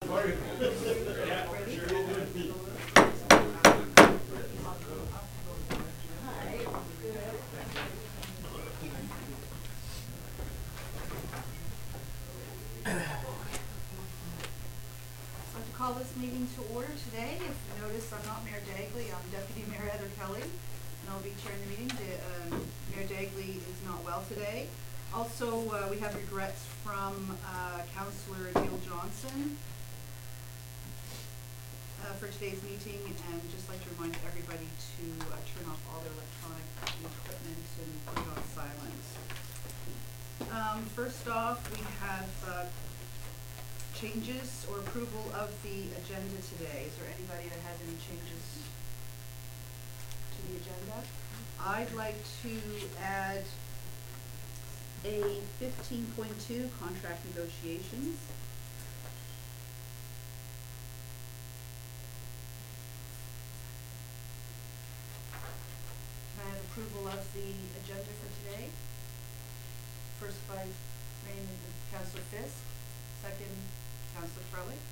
Call this meeting to order today. If you notice, I'm not Mayor Dagley, I'm Deputy Mayor Heather Kelly, and I'll be chairing the meeting. Mayor Dagley is not well today. Also, we have regrets from Councillor Neil Johnson for today's meeting, and just like to remind everybody to turn off all their electronic equipment and put it on silence. First off, we have changes or approval of the agenda today. Is there anybody that has any changes to the agenda? I'd like to add a 15.2 contract negotiations. Can I have approval of the agenda for today? First by Raymond and Councillor Fisk. Second, Councillor Froelich.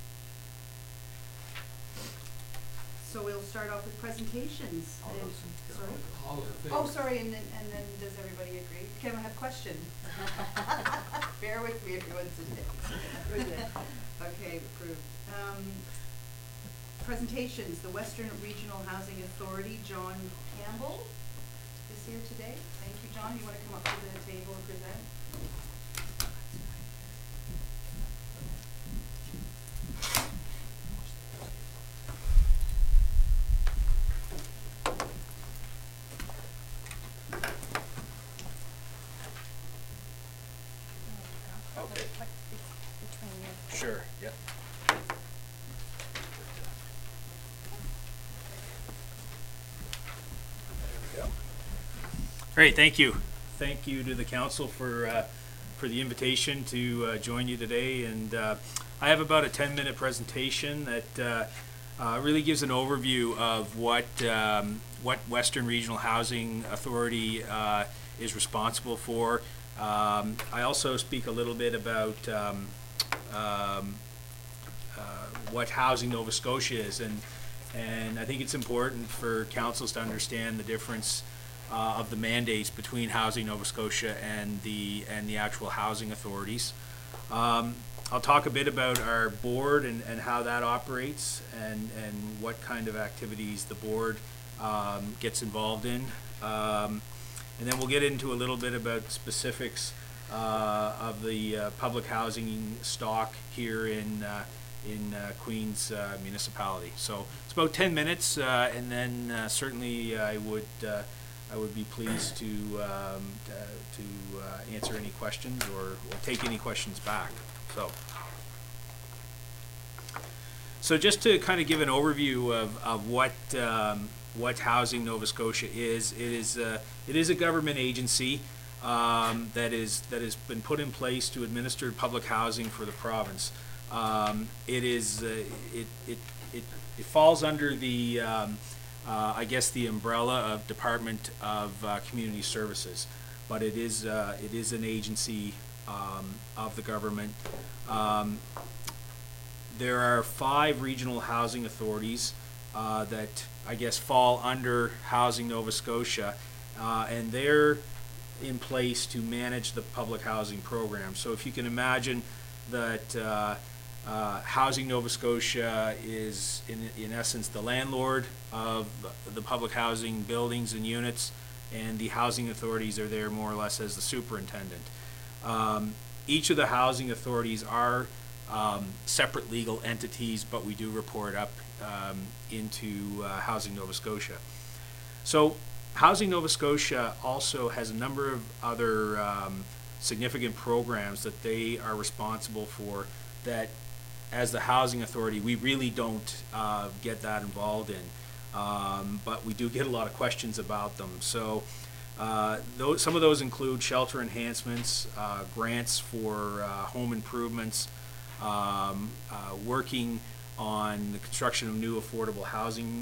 So we'll start off with presentations. Sorry, and then does everybody agree? Can I have questions? Bear with me, everyone's today. Okay, approved. Presentations. The Western Regional Housing Authority, John Campbell is here today. Thank you, John. You want to come up to the table and present? Sure, yep. There we go. Great, thank you. Thank you to the council for the invitation to join you today. And I have about a 10-minute presentation that really gives an overview of what Western Regional Housing Authority is responsible for. I also speak a little bit about what Housing Nova Scotia is, and I think it's important for councils to understand the difference of the mandates between Housing Nova Scotia and the actual housing authorities. I'll talk a bit about our board and how that operates and what kind of activities the board gets involved in, and then we'll get into a little bit about specifics of the public housing stock here in Queens municipality. So it's about 10 minutes, and then certainly I would be pleased to answer any questions or take any questions back. So just to kind of give an overview of what Housing Nova Scotia is, it is a government agency that has been put in place to administer public housing for the province. It falls under the I guess the umbrella of Department of Community Services, but it is an agency of the government. There are 5 regional housing authorities that I guess fall under Housing Nova Scotia, and they're in place to manage the public housing program. So if you can imagine that Housing Nova Scotia is in essence the landlord of the public housing buildings and units, and the housing authorities are there more or less as the superintendent. Each of the housing authorities are separate legal entities, but we do report up into Housing Nova Scotia. So Housing Nova Scotia also has a number of other significant programs that they are responsible for that as the housing authority we really don't get that involved in, but we do get a lot of questions about them. So some of those include shelter enhancements, grants for home improvements, working on the construction of new affordable housing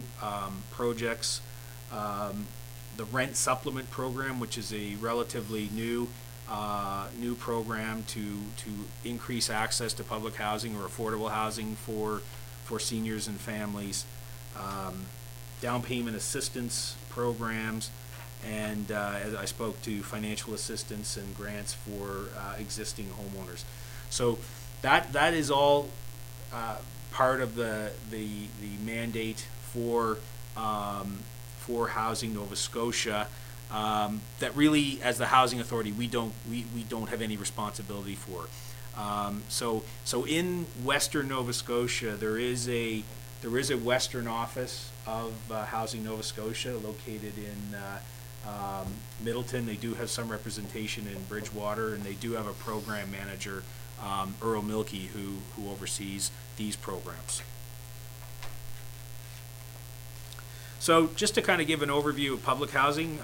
projects, the rent supplement program, which is a relatively new new program to increase access to public housing or affordable housing for seniors and families, down payment assistance programs, and as I spoke to, financial assistance and grants for existing homeowners. So that is all part of the mandate for Housing Nova Scotia. That really, as the Housing Authority, we don't have any responsibility for. So in Western Nova Scotia, there is a Western office of Housing Nova Scotia located in Middleton. They do have some representation in Bridgewater, and they do have a program manager, Earl Milkey, who oversees these programs. So just to kind of give an overview of public housing,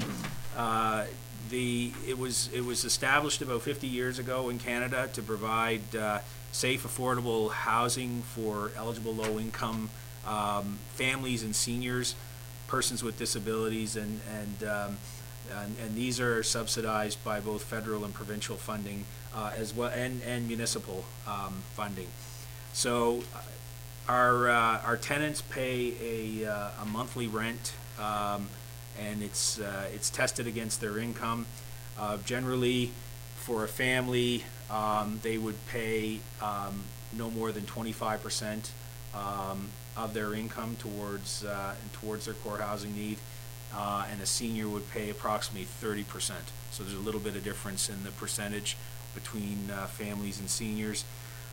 it was established about 50 years ago in Canada to provide safe, affordable housing for eligible low-income families and seniors, persons with disabilities, and these are subsidized by both federal and provincial funding, as well, and municipal funding. So our tenants pay a monthly rent, and it's tested against their income. Generally, for a family, they would pay no more than 25% of their income towards their core housing need, and a senior would pay approximately 30%. So there's a little bit of difference in the percentage between families and seniors.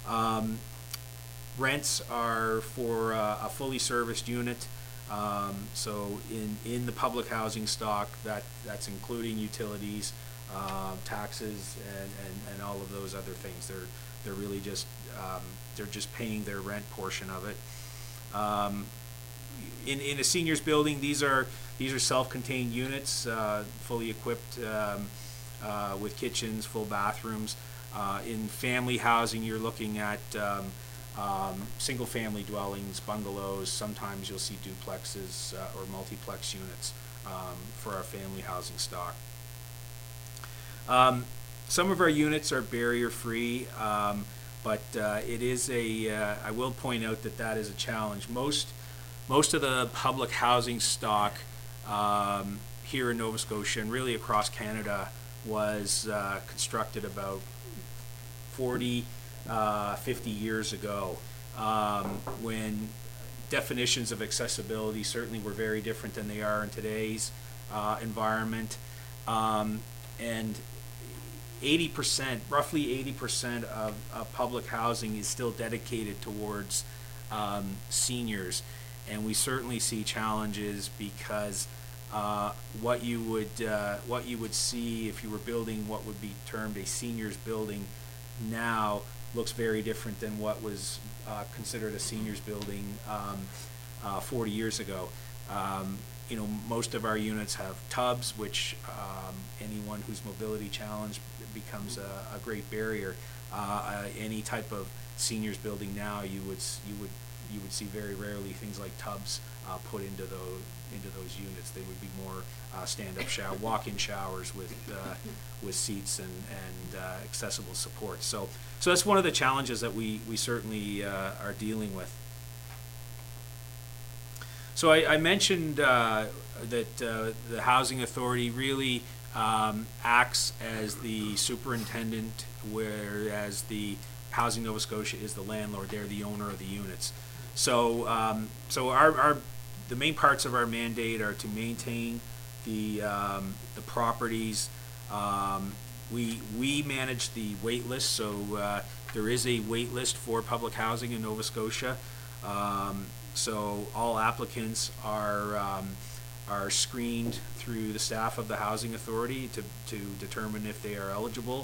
Rents are for a fully serviced unit. So in the public housing stock, that's including utilities, taxes, and all of those other things. They're really just they're just paying their rent portion of it. In a seniors building, these are self-contained units, fully equipped with kitchens, full bathrooms. In family housing, you're looking at single-family dwellings, bungalows. Sometimes you'll see duplexes or multiplex units for our family housing stock. Some of our units are barrier-free, but it is I will point out that is a challenge. Most of the public housing stock here in Nova Scotia and really across Canada was constructed about 40, 50 years ago, when definitions of accessibility certainly were very different than they are in today's environment. And 80%, roughly 80% of public housing is still dedicated towards seniors, and we certainly see challenges because what you would see if you were building what would be termed a seniors building now looks very different than what was considered a seniors building 40 years ago. Most of our units have tubs, which anyone who's mobility challenged becomes a great barrier. Any type of seniors building now, you would see very rarely things like tubs put into those units. They would be more stand-up walk-in showers with seats and accessible support. So that's one of the challenges that we certainly are dealing with. So I mentioned that the Housing Authority really acts as the superintendent, whereas the Housing Nova Scotia is the landlord. They're the owner of the units. So the main parts of our mandate are to maintain the properties. We manage the wait list, so there is a wait list for public housing in Nova Scotia. So all applicants are screened through the staff of the Housing Authority to determine if they are eligible.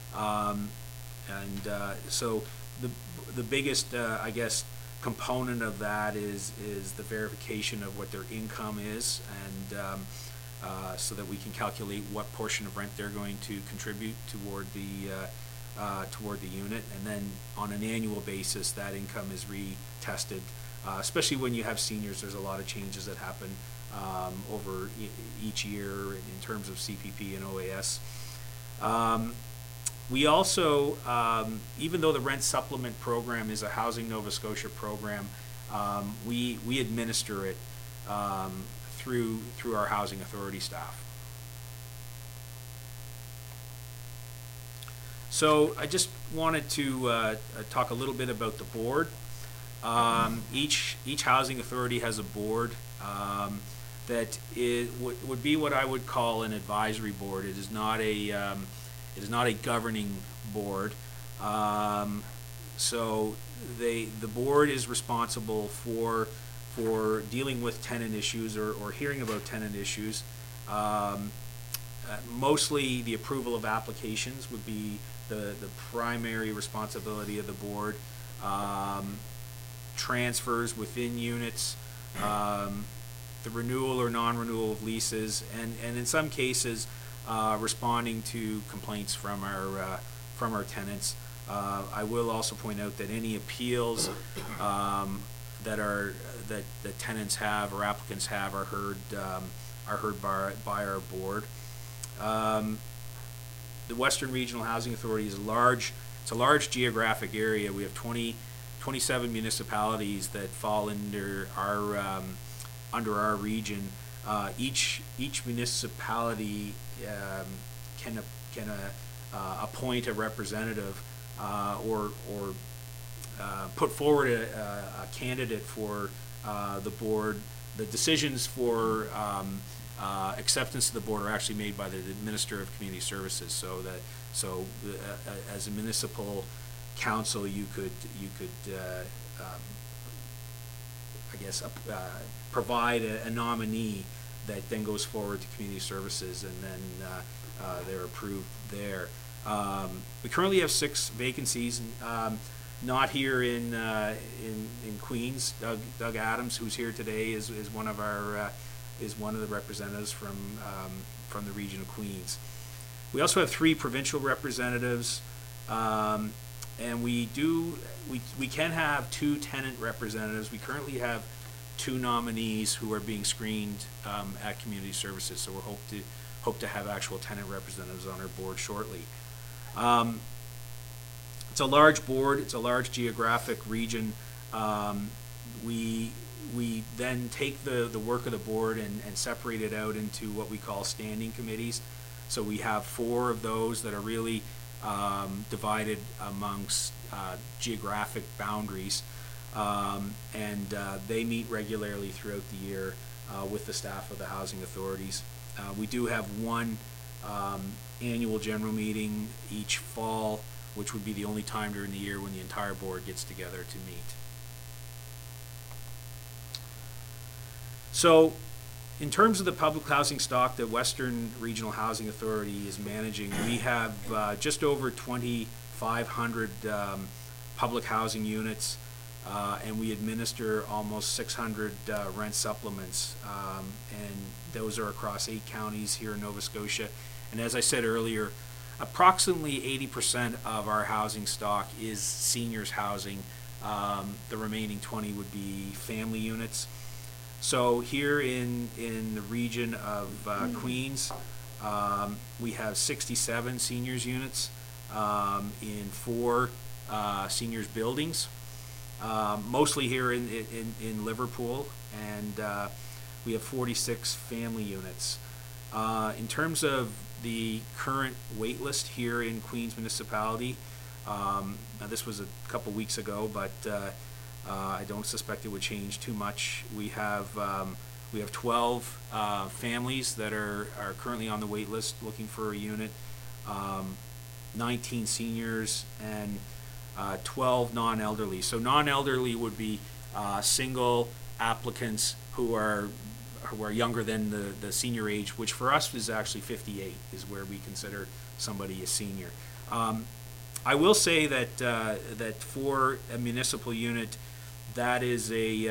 So the biggest, I guess, component of that is the verification of what their income is, and so that we can calculate what portion of rent they're going to contribute toward the unit, and then on an annual basis that income is retested. Especially when you have seniors, there's a lot of changes that happen over each year in terms of CPP and OAS. We also, even though the rent supplement program is a Housing Nova Scotia program, we administer it through our housing authority staff. So I just wanted to talk a little bit about the board. Each housing authority has a board that would be what I would call an advisory board. It is not a governing board. So the board is responsible for dealing with tenant issues or hearing about tenant issues. Mostly the approval of applications would be the primary responsibility of the board. Transfers within units, the renewal or non-renewal of leases, and in some cases responding to complaints from our tenants. I will also point out that any appeals that tenants have or applicants have are heard by our board. The Western Regional Housing Authority is large. It's a large geographic area. We have 27 municipalities that fall under our region. Each municipality can appoint a representative or put forward a candidate for the board. The decisions for acceptance to the board are actually made by the Minister of Community Services. So as a municipal council, you could I guess provide a nominee that then goes forward to Community Services, and then they're approved there. We currently have 6 vacancies. Not here in Queens. Doug Adams, who's here today, is one of the representatives from the region of Queens. We also have 3 provincial representatives, and we can have 2 tenant representatives. We currently have 2 nominees who are being screened at Community Services, so we hope to have actual tenant representatives on our board shortly. It's a large board. It's a large geographic region. We then take the work of the board and separate it out into what we call standing committees. So we have 4 of those that are really divided amongst geographic boundaries, and they meet regularly throughout the year with the staff of the housing authorities. We do have 1 annual general meeting each fall, which would be the only time during the year when the entire board gets together to meet. So, in terms of the public housing stock that Western Regional Housing Authority is managing, we have just over 2,500 public housing units, and we administer almost 600 rent supplements, and those are across 8 counties here in Nova Scotia. And as I said earlier, approximately 80% of our housing stock is seniors housing. The remaining 20 would be family units. So here in the region of Queens, we have 67 seniors units in 4 seniors buildings, mostly here in Liverpool, and we have 46 family units. In terms of the current wait list here in Queens Municipality, now this was a couple weeks ago, but I don't suspect it would change too much. We have 12 families that are currently on the wait list looking for a unit, 19 seniors, and 12 non-elderly. So non-elderly would be single applicants who are younger than the senior age, which for us is actually 58, is where we consider somebody a senior. I will say that for a municipal unit, that is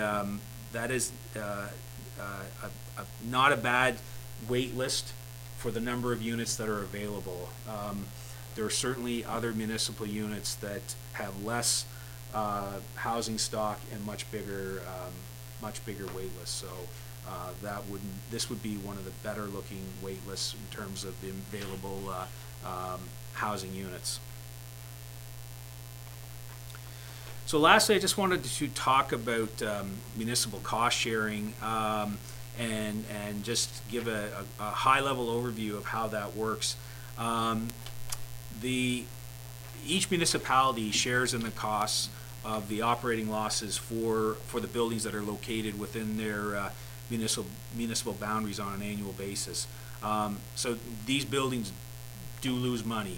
not a bad wait list for the number of units that are available. There are certainly other municipal units that have less housing stock and much bigger wait lists. So this would be one of the better looking wait lists in terms of the available housing units. So lastly, I just wanted to talk about municipal cost sharing and just give a high-level overview of how that works. Each municipality shares in the costs of the operating losses for the buildings that are located within their municipal boundaries on an annual basis. So these buildings do lose money.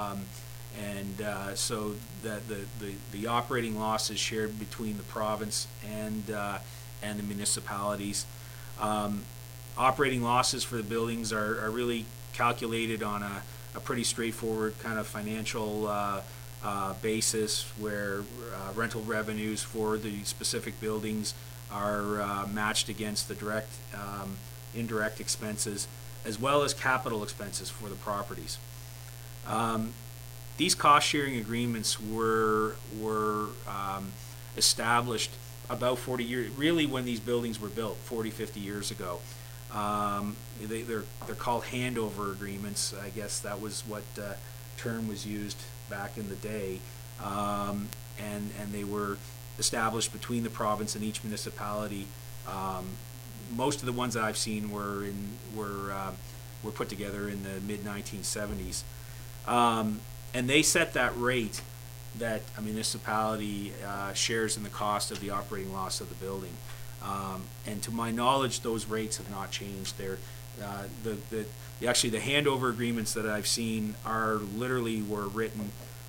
So that the operating loss is shared between the province and the municipalities. Operating losses for the buildings are really calculated on a pretty straightforward kind of financial basis, where rental revenues for the specific buildings are matched against the direct, indirect expenses, as well as capital expenses for the properties. These cost-sharing agreements were established about 40 years, really when these buildings were built, 40, 50 years ago. They're called handover agreements. I guess that was what term was used back in the day. And they were established between the province and each municipality. Most of the ones that I've seen were put together in the mid-1970s. And they set that rate that a municipality shares in the cost of the operating loss of the building. And to my knowledge, those rates have not changed. Actually, the handover agreements that I've seen were written,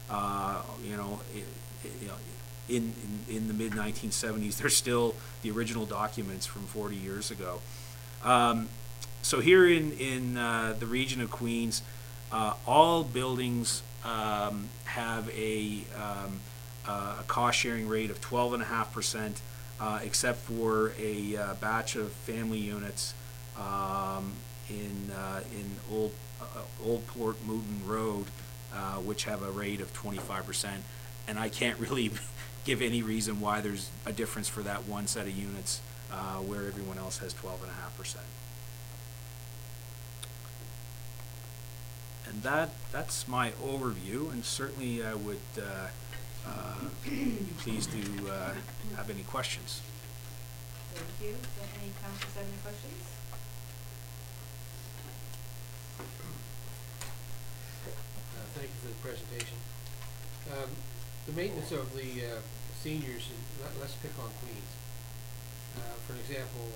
in the mid-1970s. They're still the original documents from 40 years ago. So here in the region of Queens, all buildings have a cost-sharing rate of 12.5%, except for a batch of family units in Old Port Mountain Road, which have a rate of 25%. And I can't really give any reason why there's a difference for that one set of units where everyone else has 12.5%. And that's my overview, and certainly I would be pleased to have any questions. Thank you. Do any councilors have any questions? Thank you for the presentation. The maintenance of the seniors, let's pick on Queens. For example,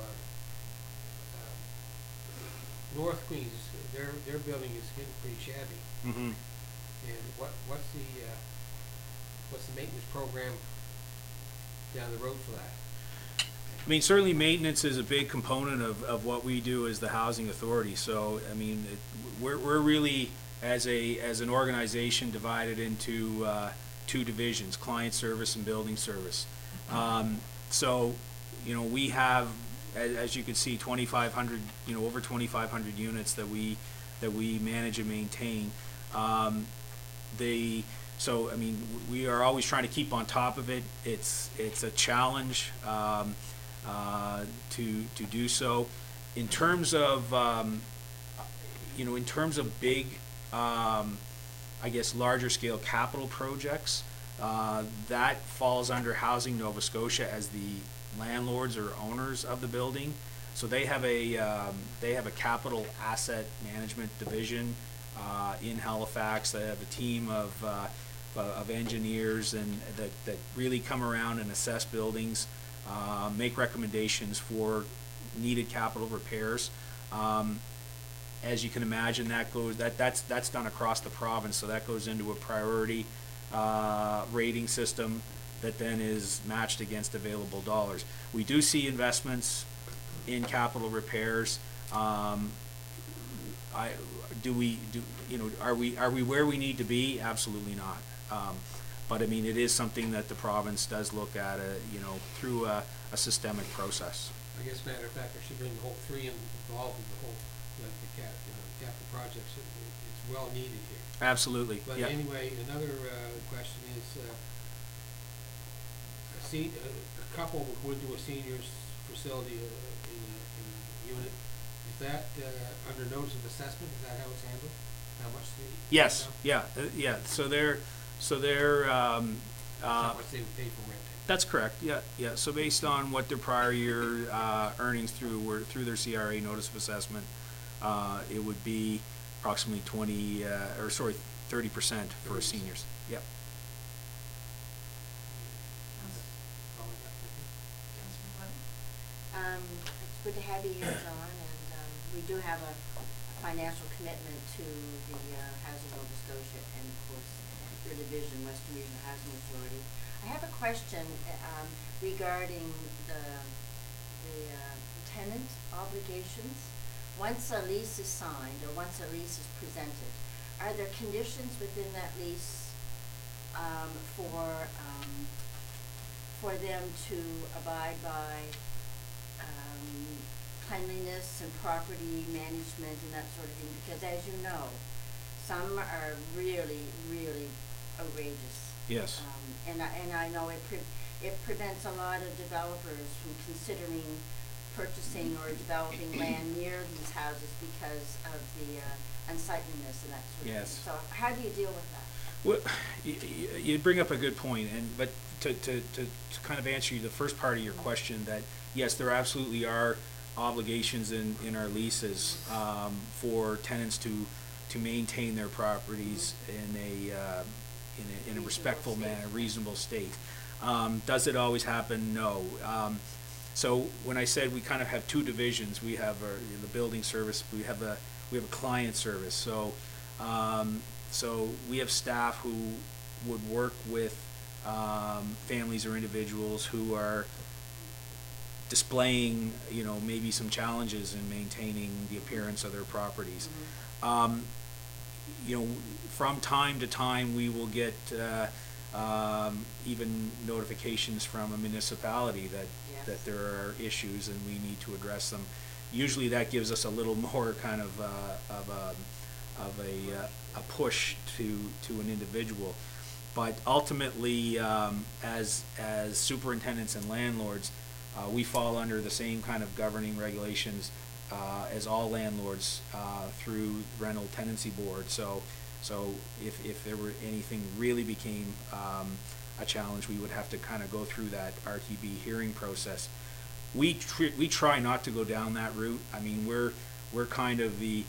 North Queens, their building is getting pretty shabby. Mm-hmm. And what's the maintenance program down the road for that? I mean, certainly maintenance is a big component of what we do as the housing authority. So, I mean, we're really, as an organization, divided into two divisions: client service and building service. So, we have, as you can see, 2,500, over 2,500 units that we manage and maintain. So I mean, we are always trying to keep on top of it. It's a challenge to do so. In terms of big, I guess, larger scale capital projects, that falls under Housing Nova Scotia as the landlords or owners of the building. So they have a capital asset management division in Halifax. They have a team of engineers and that really come around and assess buildings, make recommendations for needed capital repairs. As you can imagine, that's done across the province. So that goes into a priority rating system that then is matched against available dollars. We do see investments in capital repairs. Are we where we need to be? Absolutely not. But I mean, it is something that the province does look at, through a systemic process. I guess, matter of fact, I should bring the whole three involved in the whole capital projects. It's well needed here. Absolutely. But yeah. Anyway, another question is, a couple would do a seniors facility in a unit. Is that under notice of assessment? Is that how it's handled? how much the? Yes, income? yeah. So they're How much they would pay for renting? that's correct. Yeah. So based on what their prior year earnings through their CRA notice of assessment, it would be approximately 30% for 30%. seniors. Yep. All I got, thank you. It's good to have you here, John, and we do have a financial commitment to the Housing Nova Scotia and, of course, your division, Western Regional Housing Authority. I have a question regarding the tenant obligations. Once a lease is signed or once a lease is presented, are there conditions within that lease for them to abide by cleanliness and property management and that sort of thing? Because as you know, some are really, really outrageous. Yes. And I know it prevents a lot of developers from considering purchasing or developing land near these houses because of the unsightliness and that sort of thing. Yes. So how do you deal with that? Well, you bring up a good point, but to kind of answer you the first part of your question, that yes, there absolutely are obligations in our leases for tenants to maintain their properties in a respectful manner, reasonable state. Does it always happen? No. So when I said we kind of have two divisions, we have the building service, we have a client service. So we have staff who would work with families or individuals who are displaying, maybe some challenges in maintaining the appearance of their properties. From time to time, we will get even notifications from a municipality that there are issues and we need to address them. Usually, that gives us a little more kind of a push to an individual. But ultimately, as superintendents and landlords, we fall under the same kind of governing regulations as all landlords through rental tenancy board. So if there were anything really became a challenge, we would have to kind of go through that RTB hearing process. We try not to go down that route. I mean, we're kind of the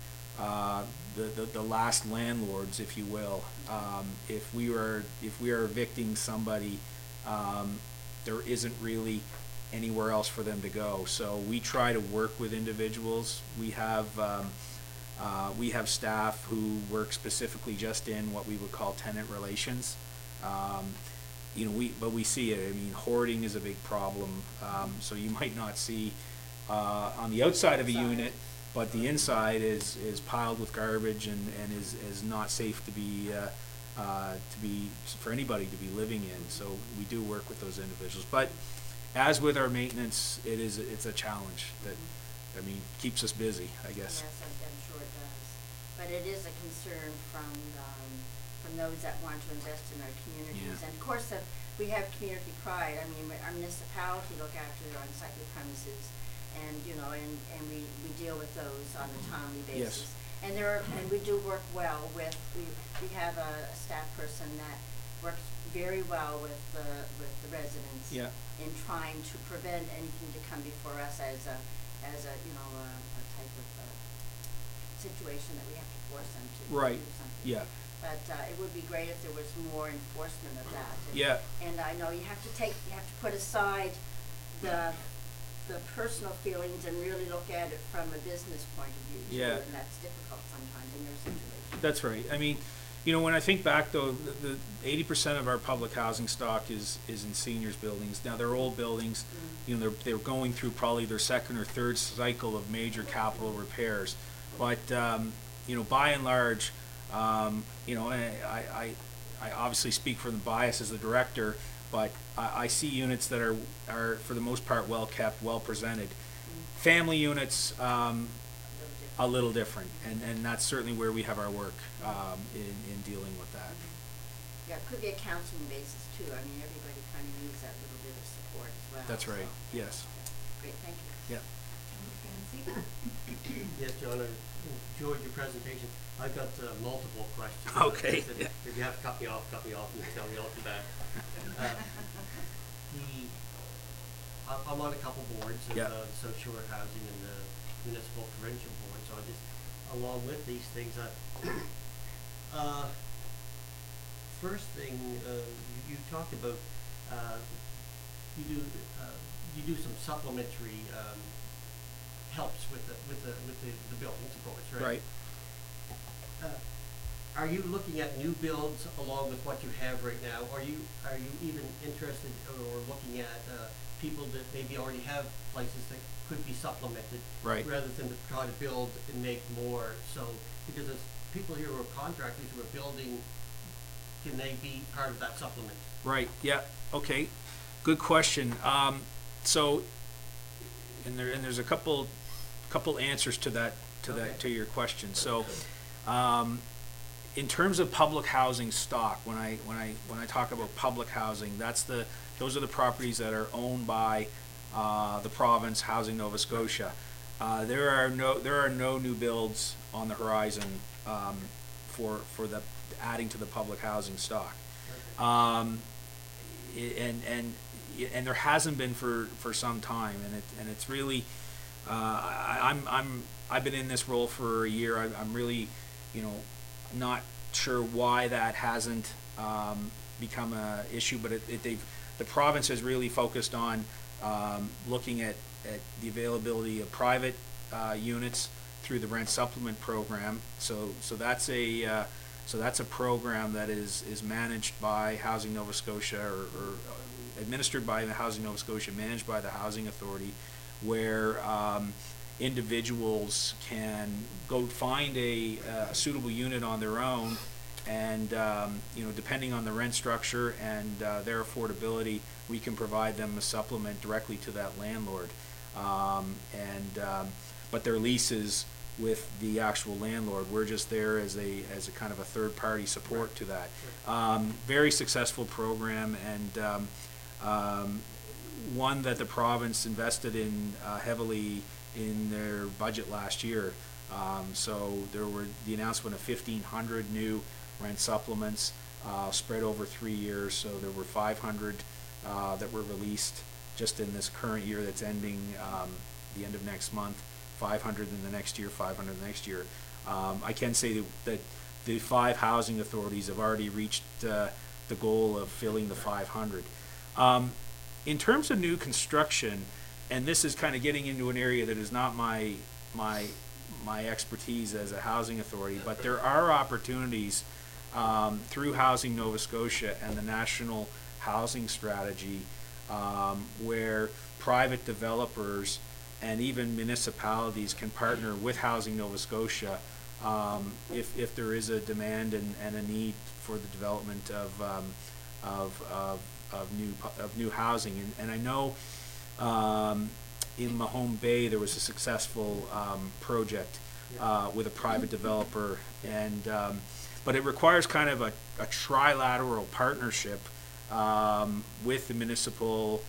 last landlords, if you will. If we are evicting somebody, there isn't really anywhere else for them to go. So we try to work with individuals. We have staff who work specifically just in what we would call tenant relations. But we see it. I mean, hoarding is a big problem. So you might not see on the outside of a unit, but the inside is piled with garbage and is not safe to be for anybody to be living in. So we do work with those individuals. But as with our maintenance, it's a challenge that, keeps us busy, I guess. Yes, I'm sure it does. But it is a concern from those that want to invest in our communities. Yeah. And of course, we have community pride. I mean, our municipality look after their unsightly premises, and we deal with those on a timely basis. Yes. And we do work well with, we have a staff person that works very well with the residents. Yeah. In trying to prevent anything to come before us as a type of situation that we have to force them to Right. do something. Yeah. But it would be great if there was more enforcement of that. Yeah. And I know you have to put aside the personal feelings and really look at it from a business point of view too, Yeah. and that's difficult sometimes in your situation. That's right. I mean, when I think back though, the 80% of our public housing stock is in seniors buildings. Now they're old buildings. They're going through probably their second or third cycle of major capital repairs. But by and large, I obviously speak from the bias as the director, but I see units that are for the most part well kept, well presented. Family units, a little different, and that's certainly where we have our work in dealing with that. Yeah, it could be a counseling basis too. I mean, everybody kind of needs that little bit of support as well. That's right. So, Yes. great, thank you. Yeah. Nancy. Yes, John, I enjoyed your presentation. I've got multiple questions. Okay. If you have to cut me off, and tell me I'll do that. I'm on a couple boards of Yeah. South Shore Housing and the Municipal Provincial Board, so I just, along with these things, first thing, you talked about, you do some supplementary helps with the buildings, of course, right? Right. Are you looking at new builds along with what you have right now? Are you even interested or looking at people that maybe already have places that could be supplemented, Right. rather than to try to build and make more? So, because there's people here who are contractors who are building, can they be part of that supplement? Right, yeah, okay, good question. So, there's a couple answers to that, Okay. to your question. So, in terms of public housing stock, when I talk about public housing, those are the properties that are owned by the province, Housing Nova Scotia. There are no new builds on the horizon for the adding to the public housing stock. And there hasn't been for some time, and it's really I've been in this role for a year. I'm really, not sure why that hasn't become a issue, but the province has really focused on looking at the availability of private units through the rent supplement program. So that's a program that is managed by Housing Nova Scotia or administered by the Housing Nova Scotia, managed by the Housing Authority, where individuals can go find a suitable unit on their own, and depending on the rent structure and their affordability, we can provide them a supplement directly to that landlord. But their leases with the actual landlord, we're just there as a kind of a third party support to that. Very successful program, and one that the province invested in heavily in their budget last year. So there were the announcement of 1,500 new rent supplements spread over 3 years. So there were 500 that were released just in this current year that's ending the end of next month, 500 in the next year, 500 the next year. I can say that the 5 housing authorities have already reached the goal of filling the 500. In terms of new construction, and this is kind of getting into an area that is not my expertise as a housing authority, but there are opportunities through Housing Nova Scotia and the National Housing Strategy where private developers and even municipalities can partner with Housing Nova Scotia if there is a demand and a need for the development of new housing. And I know in Mahone Bay there was a successful project with a private developer, and but it requires kind of a trilateral partnership with the municipal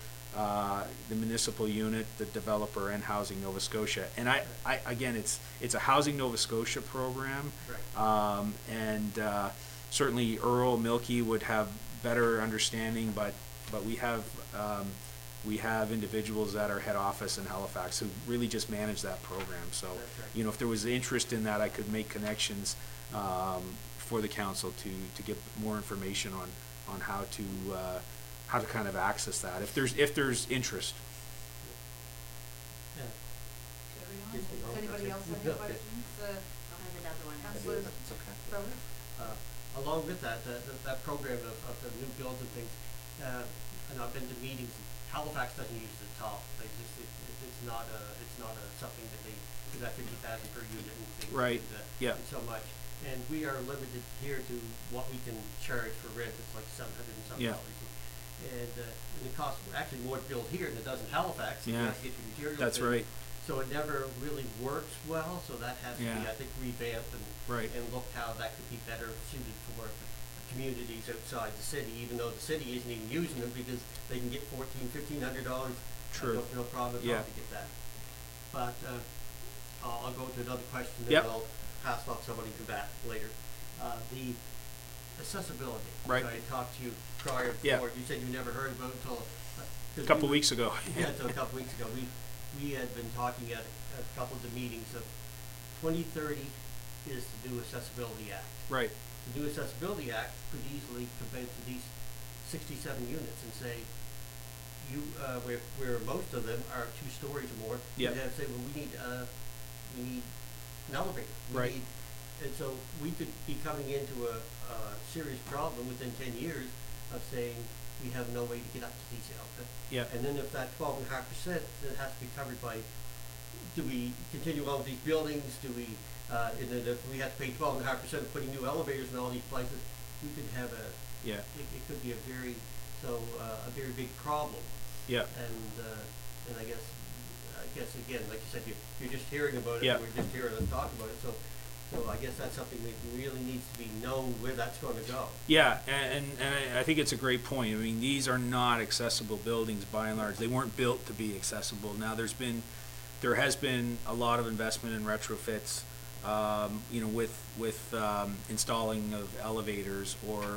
unit, the developer, and Housing Nova Scotia. And I again, it's a Housing Nova Scotia program, Right. and certainly Earl Milky would have better understanding, but we have individuals at our head office in Halifax who really just manage that program. So, That's right. if there was interest in that, I could make connections for the council to get more information on how to kind of access that if there's interest. Yeah. Carry on. Yes, we Does are. anybody else have any Okay. questions? I'll have another one. Councillor That's okay. Rowley? Along with that program of the new builds and things, and I've been to meetings. Halifax doesn't use the top. They just it's not something that they do that 50,000 per unit and things. Right. And, Yeah. and so much. And we are limited here to what we can charge for rent. It's like $700 and something. Yeah. And it costs actually more to build here than it does in Halifax. You Yeah. have to get your materials. That's in. right. So it never really works well. So that has to Yeah. be, I think, revamped Right. and looked how that could be better suited for communities outside the city, even though the city isn't even using them because they can get $1,400–1,500. True. No problem at Yeah. all to get that. But I'll go to another question, Yep. then I'll pass off somebody to that later. The accessibility. Right. So I talked to you prior Yeah. before, you said you never heard about it until. A couple weeks ago. Yeah, until a couple weeks ago. We had been talking at a couple of the meetings of 2030 is the new Accessibility Act. Right. The new Accessibility Act could easily come into these 67 units and say, where most of them are 2 stories or more, Yep. you'd have to say, well, we need an elevator. Right. And so we could be coming into a serious problem within 10 years of saying we have no way to get up to these elevators. Yeah. And then if that 12.5% that has to be covered by, do we continue on with these buildings? Do we, and then if we have to pay 12.5% of putting new elevators in all these places, we could have Yeah. it could be a very big problem. Yeah. And I guess again, like you said, you're just hearing about it. Yeah. We're just hearing us talk about it. So I guess that's something that really needs to be known where that's going to go. Yeah, and I think it's a great point. I mean, these are not accessible buildings by and large. They weren't built to be accessible. Now, there has been a lot of investment in retrofits, with installing of elevators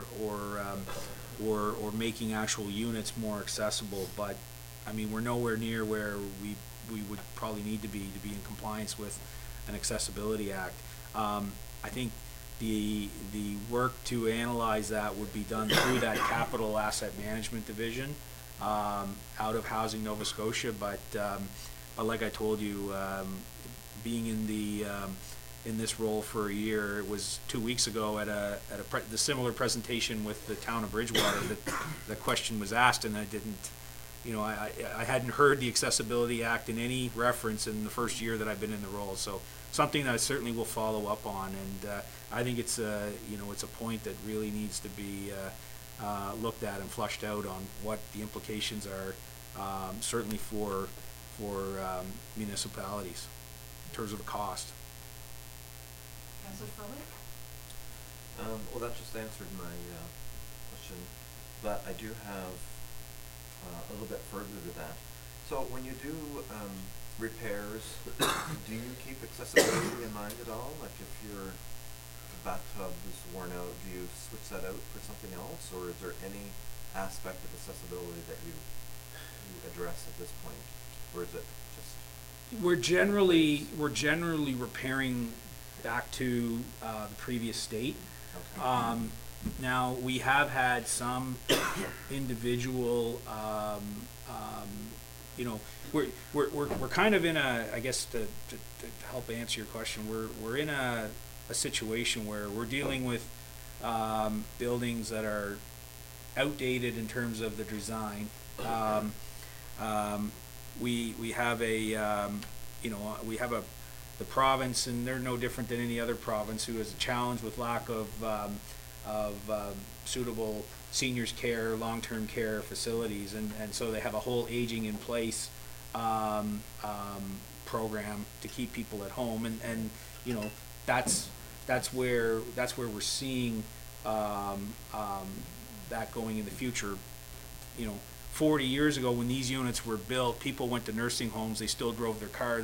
or making actual units more accessible. But I mean, we're nowhere near where we would probably need to be in compliance with an Accessibility Act. I think the work to analyze that would be done through that capital asset management division out of Housing Nova Scotia. But like I told you, being in this role for a year, it was 2 weeks ago at the similar presentation with the town of Bridgewater that the question was asked, and I didn't. I hadn't heard the Accessibility Act in any reference in the first year that I've been in the role. So something that I certainly will follow up on, and I think it's a point that really needs to be looked at and flushed out on what the implications are, certainly for municipalities in terms of the cost. Councillor Foley? Well, that just answered my question, but I do have a little bit further to that. So when you do repairs, do you keep accessibility in mind at all? Like if your bathtub is worn out, do you switch that out for something else, or is there any aspect of accessibility that you address at this point, or is it just? We're generally repairing back to the previous state. Okay. Now, we have had some individual, we're kind of in a, I guess to help answer your question, we're in a situation where we're dealing with buildings that are outdated in terms of the design. We have the province, and they're no different than any other province, who has a challenge with lack of suitable seniors care, long-term care facilities, and so they have a whole aging in place program to keep people at home, and that's where we're seeing that going in the future. 40 years ago, when these units were built, people went to nursing homes. They still drove their car.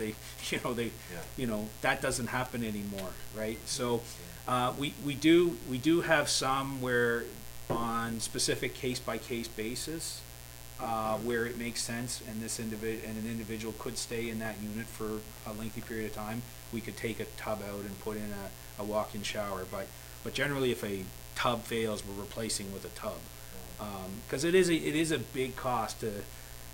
That doesn't happen anymore, right? So we do have some where, on specific case-by-case basis, where it makes sense, and an individual could stay in that unit for a lengthy period of time. We could take a tub out and put in a walk-in shower, but generally, if a tub fails, we're replacing with a tub. Because it is a big cost to,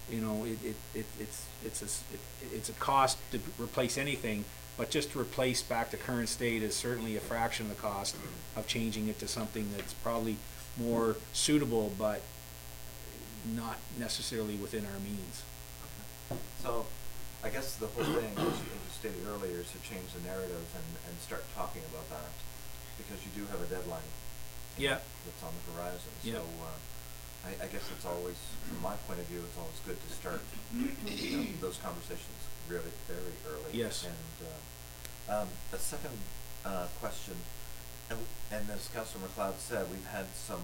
it's a cost to replace anything, but just to replace back to current state is certainly a fraction of the cost of changing it to something that's probably more suitable, but not necessarily within our means. Okay. So I guess the whole thing, as you stated earlier, is to change the narrative and start talking about that, because you do have a deadline. Yeah. That's on the horizon. Yeah. So I guess it's always, from my point of view, it's always good to start those conversations really very early. Yes. And a second question, and as Councillor MacLeod said, we've had some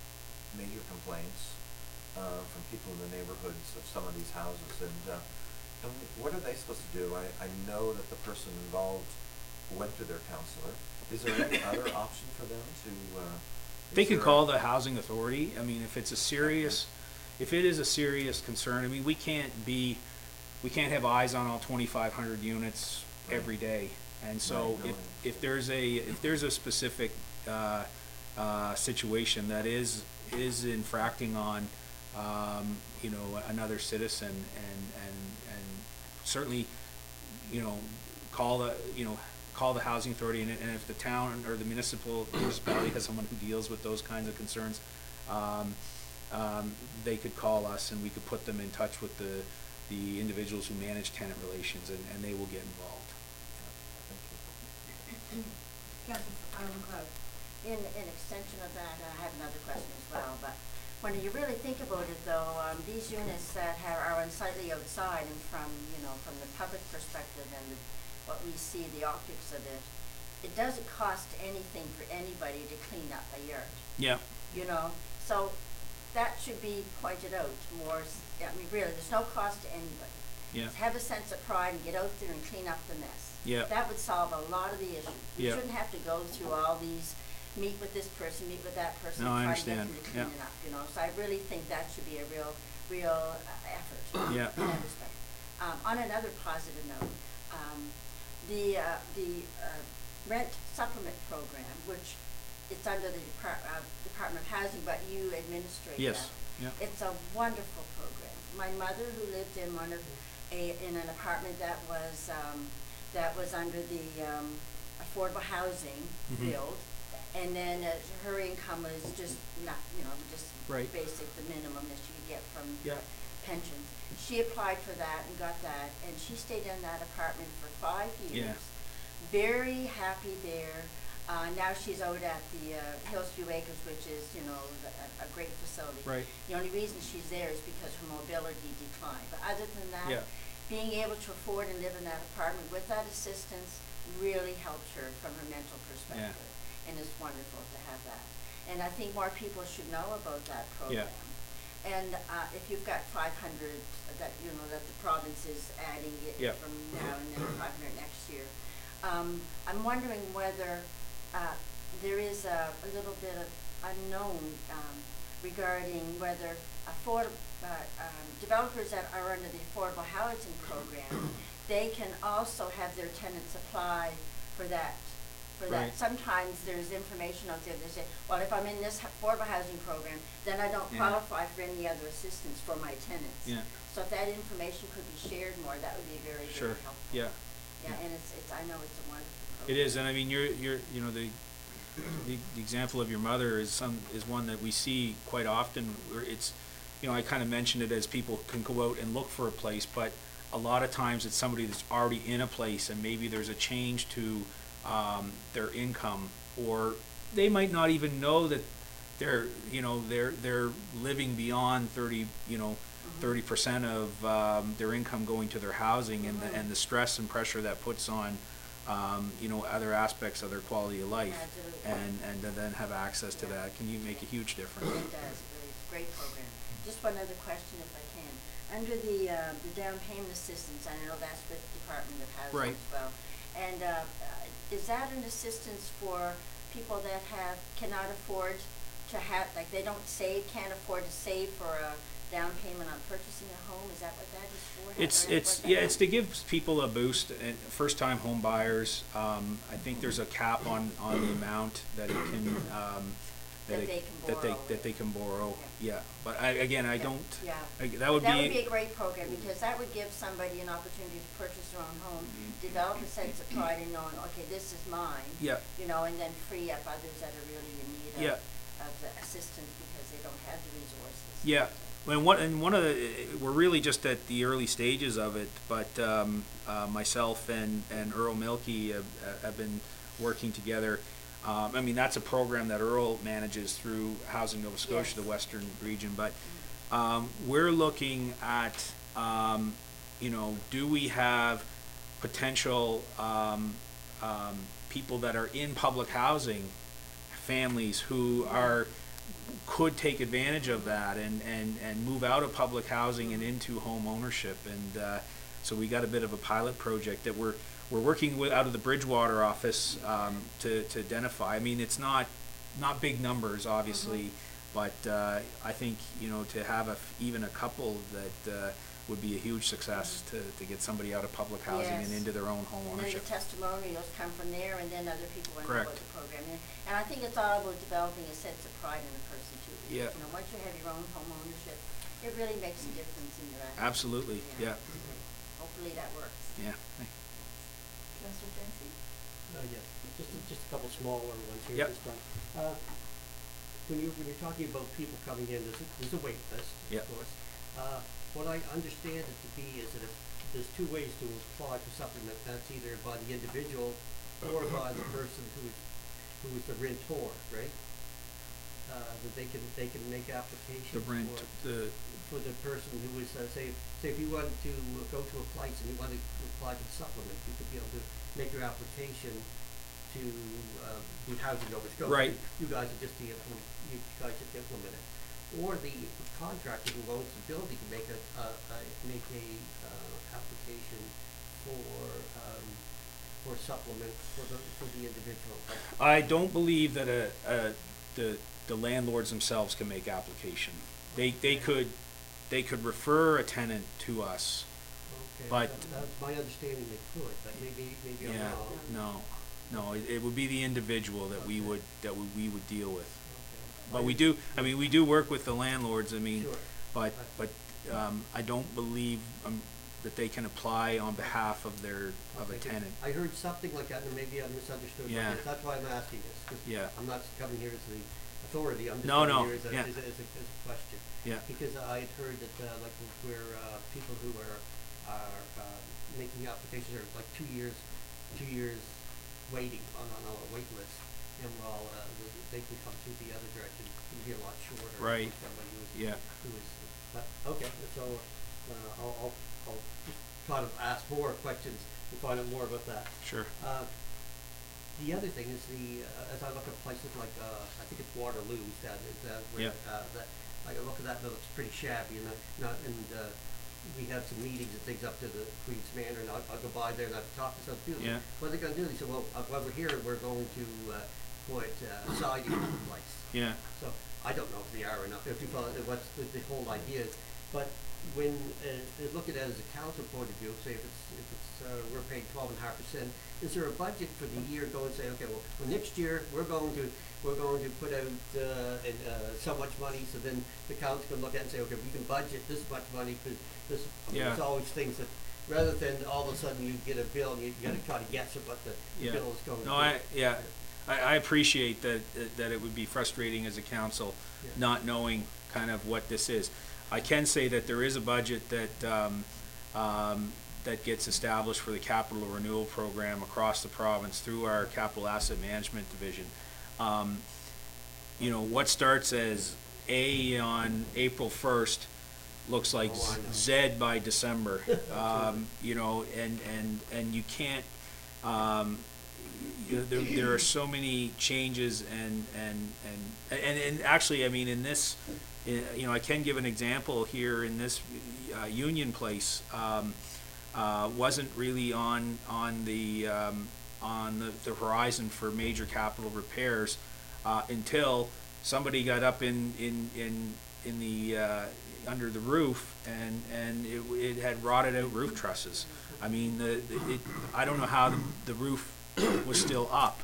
major complaints from people in the neighborhoods of some of these houses, and And what are they supposed to do? I know that the person involved went to their counselor. Is there any other option for them to, They is could there call a- the housing authority. I mean, if it's a serious, if it is a serious concern, I mean, we can't have eyes on all 2,500 units every day. And so Right, no, if there's a specific, situation that is infracting on, you know, another citizen and certainly, you know, call the housing authority, and if the town or the municipality has someone who deals with those kinds of concerns, they could call us and we could put them in touch with the individuals who manage tenant relations, and they will get involved. Thank you. Councilor McLeod. In extension of that, I have another question as well, but when you really think about it though, these units that are slightly outside and from the public perspective and what we see, the optics of it, it doesn't cost anything for anybody to clean up a yard. Yeah. You know, so that should be pointed out more. I mean, really, there's no cost to anybody. Yeah. Have a sense of pride and get out there and clean up the mess. Yeah. That would solve a lot of the issues. We Yeah. shouldn't have to go through all these, meet with this person, meet with that person, No, I try to get understand. them to clean Yeah. it up, you know. So I really think that should be a real effort Yeah. in that respect. On another positive note, the rent supplement program, which it's under the Department of Housing, but you administrate Yes. that. Yeah. It's a wonderful program. My mother, who lived in in an apartment that was under the affordable housing Mhm. build, and then her income was just not, just Right. basic, the minimum that she could get from Yeah. pensions. She applied for that and got that, and she stayed in that apartment for 5 years. Yeah. Very happy there. Now she's out at the Hillsview Acres, which is, a great facility. Right. The only reason she's there is because her mobility declined. But other than that, Yeah. being able to afford and live in that apartment with that assistance really helped her from her mental perspective. And it's wonderful to have that. And I think more people should know about that program. And if you've got 500 that the province is adding it Yeah. from now and then 500 next year, I'm wondering whether there is a little bit of unknown regarding whether developers that are under the affordable housing program, they can also have their tenants apply for that. Right. Sometimes there's information out there that say, well, if I'm in this affordable housing program, then I don't Yeah. qualify for any other assistance for my tenants. Yeah. So if that information could be shared more, that would be very, Sure. very helpful. Yeah. Yeah, and it's I know it's a wonderful program. It is, and I mean, the example of your mother is one that we see quite often. Where it's, I kind of mentioned it as people can go out and look for a place, but a lot of times it's somebody that's already in a place, and maybe there's a change to their income, or they might not even know that they're living beyond 30% of their income going to their housing, and the stress and pressure that puts on other aspects of their quality of life, Absolutely. and to then have access to that can make a huge difference. It does, it's a great program. Just one other question if I can. Under the down payment assistance, I know that's with the Department of Housing Right. as well. And is that an assistance for people that cannot afford to have, like they can't afford to save for a down payment on purchasing a home? Is that what that is for? It's to give people a boost, and first-time home buyers. I think there's a cap on the amount that it can that they can borrow. Yeah, but I don't. Yeah. That would That would be be a great program, because that would give somebody an opportunity to purchase their own home, develop a sense of pride in knowing, okay, this is mine. Yeah. And then free up others that are really in need Yeah. of the assistance because they don't have the resources. Yeah. We're really just at the early stages of it, but myself and Earl Milkey have been working together. That's a program that Earl manages through Housing Nova Scotia, Yes. the Western region, but we're looking at, do we have potential people that are in public housing, families who could take advantage of that and move out of public housing and into home ownership. And So we got a bit of a pilot project that we're working with out of the Bridgewater office to identify. I mean, it's not big numbers, obviously, but I think, you know, to have even a couple that would be a huge success to get somebody out of public housing and Yes. into their own home And then ownership. the testimonials come from there, and then other people want to know Correct. about the program. And I think it's all about developing a sense of pride in a person too. Because, Yeah. you know, once you have your own home ownership, it really makes a difference in your life. Absolutely, yeah, Hopefully that works. yeah. Councillor Jency? Yeah, just a couple smaller ones here Yep. this time. When you're talking about people coming in, there's a wait list, Yep. of course. What I understand it to be is that if there's two ways to apply for supplement, that's either by the individual or by the person who is the rentor, right? That they can make applications The rent, for the person who is, say if you wanted to go to a place and you wanted to apply for the supplement, you could be able to make your application to the Housing Nova Scotia. Right. You guys are just you guys just implement it. Or the contractor who owns the building can make a application for supplement for the individual. I don't believe that the landlords themselves can make application. They could refer a tenant to us. Okay, But- that's my understanding they could, but maybe I'm Yeah, wrong. no, it would be the individual that we would deal with. Okay. But we do work with the landlords, I mean, Sure. but I don't believe that they can apply on behalf of a Okay, tenant. I heard something like that, and maybe I misunderstood. Yeah. That's why I'm asking this, 'cause Yeah. I'm not coming here as the authority, I'm just No, coming no, here as yeah. as a question. Yeah, Because I'd heard that, like, where, people who are making applications are like 2 years waiting on a wait list, and while, they can come to the other direction, it can be a lot shorter. for Right. Somebody yeah, who is, but, okay, so, I'll try to ask more questions to find out more about that. sure. The other thing is as I look at places like, I think it's Waterloo, where, Yeah. that, I look at that, and it looks pretty shabby, and we have some meetings and things up to the Queen's Manor, and I'll go by there and I'll talk to some people. Yeah. What are they gonna do? They said, well, while we're here, we're going to, put, siding on the place. Yeah, So, I don't know if they are or not, if people, what's the whole idea is, but when, look at it as a council point of view, say if it's, we're paying 12.5%, is there a budget for the year, go and say, okay, well, next year, we're going to put out, so much money, so then the council can look at it and say, okay, we can budget this much money, cause this, Yeah. there's always things that, rather than all of a sudden you get a bill and you gotta try to guess at what the Yeah. bill is going to be. no, I appreciate that it would be frustrating as a council, Yeah. not knowing kind of what this is. I can say that there is a budget that that gets established for the capital renewal program across the province through our capital asset management division. You know, what starts as A on April 1st looks like Oh, I know. Z by December. You know, and you can't, there are so many changes and actually, I mean, in this, you know, I can give an example here in this Union Place, wasn't really on the horizon for major capital repairs until somebody got up in the under the roof and it had rotted out roof trusses. I mean, I don't know how the roof was still up.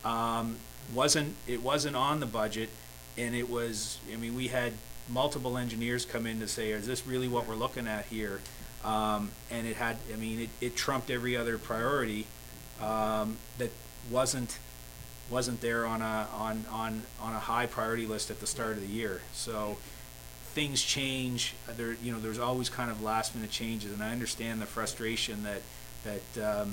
It wasn't on the budget, and it was, I mean, we had multiple engineers come in to say, is this really what we're looking at here? And it had, I mean, it trumped every other priority that wasn't there on a high priority list at the start of the year. So things change. There's always kind of last minute changes, and I understand the frustration that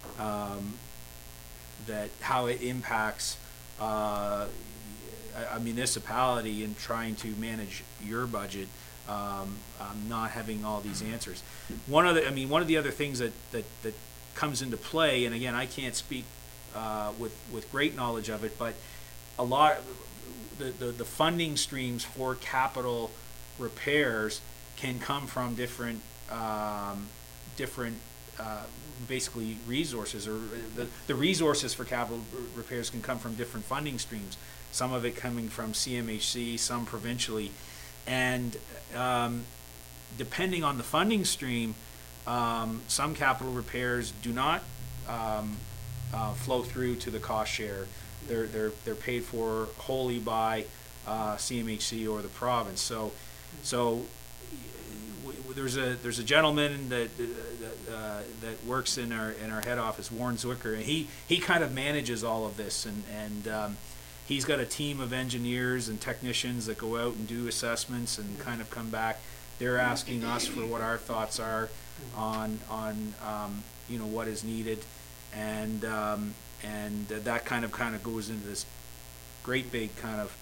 how it impacts a municipality in trying to manage your budget, not having all these answers. One of the other things that comes into play, and again, I can't speak with great knowledge of it, but a lot the funding streams for capital repairs can come from different different, basically resources, or the resources for capital repairs can come from different funding streams. Some of it coming from CMHC, some provincially, and depending on the funding stream, some capital repairs do not flow through to the cost share. They're paid for wholly by CMHC or the province. So there's a gentleman that works in our head office, Warren Zwicker, and he kind of manages all of this, and he's got a team of engineers and technicians that go out and do assessments and kind of come back. They're asking us for what our thoughts are on you know, what is needed, and that kind of goes into this great big kind of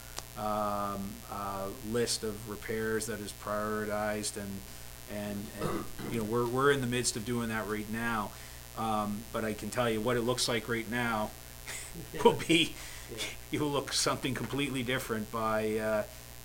list of repairs that is prioritized, and you know, we're in the midst of doing that right now, but I can tell you what it looks like right now will be, it will look something completely different by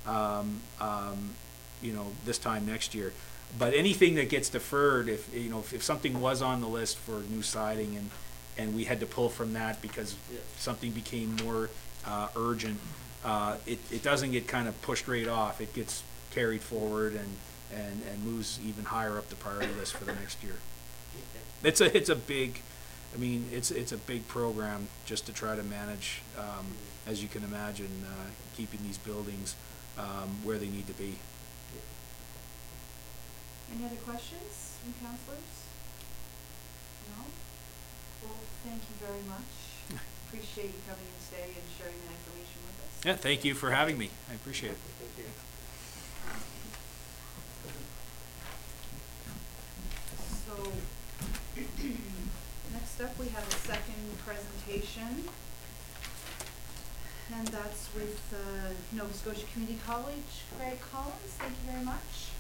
you know, this time next year. But anything that gets deferred, if you know, if something was on the list for new siding and we had to pull from that because something became more urgent, it doesn't get kind of pushed right off. It gets carried forward and moves even higher up the priority list for the next year. It's a big, I mean, it's a big program just to try to manage, as you can imagine, keeping these buildings where they need to be. Any other questions from councillors? No? Well, thank you very much. Appreciate you coming in today and sharing that information with us. Yeah, thank you for having me. I appreciate it. Thank you. So, next up we have a second presentation, and that's with Nova Scotia Community College. Greg Collins, thank you very much.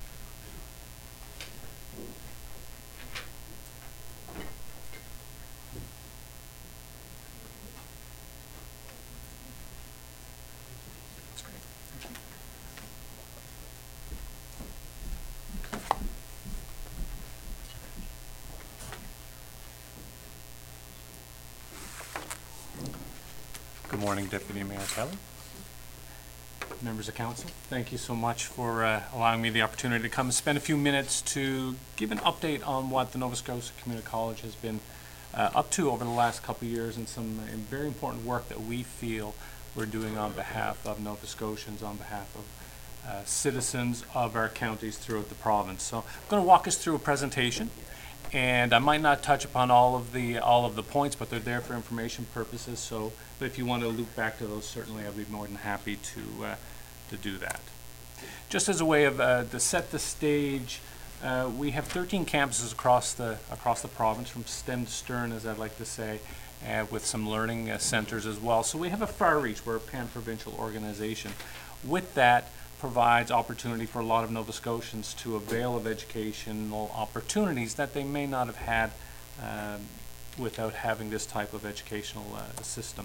Good morning, Deputy Mayor Kelly, members of council. Thank you so much for allowing me the opportunity to come and spend a few minutes to give an update on what the Nova Scotia Community College has been up to over the last couple of years, and some very important work that we feel we're doing on behalf of Nova Scotians, on behalf of citizens of our counties throughout the province. So I'm going to walk us through a presentation, and I might not touch upon all of the points, but they're there for information purposes. So, but if you want to loop back to those, certainly I'd be more than happy to do that. Just as a way of to set the stage, we have 13 campuses across the province, from stem to stern, as I'd like to say, with some learning centers as well. So we have a far reach. We're a pan-provincial organization. With that, provides opportunity for a lot of Nova Scotians to avail of educational opportunities that they may not have had without having this type of educational system.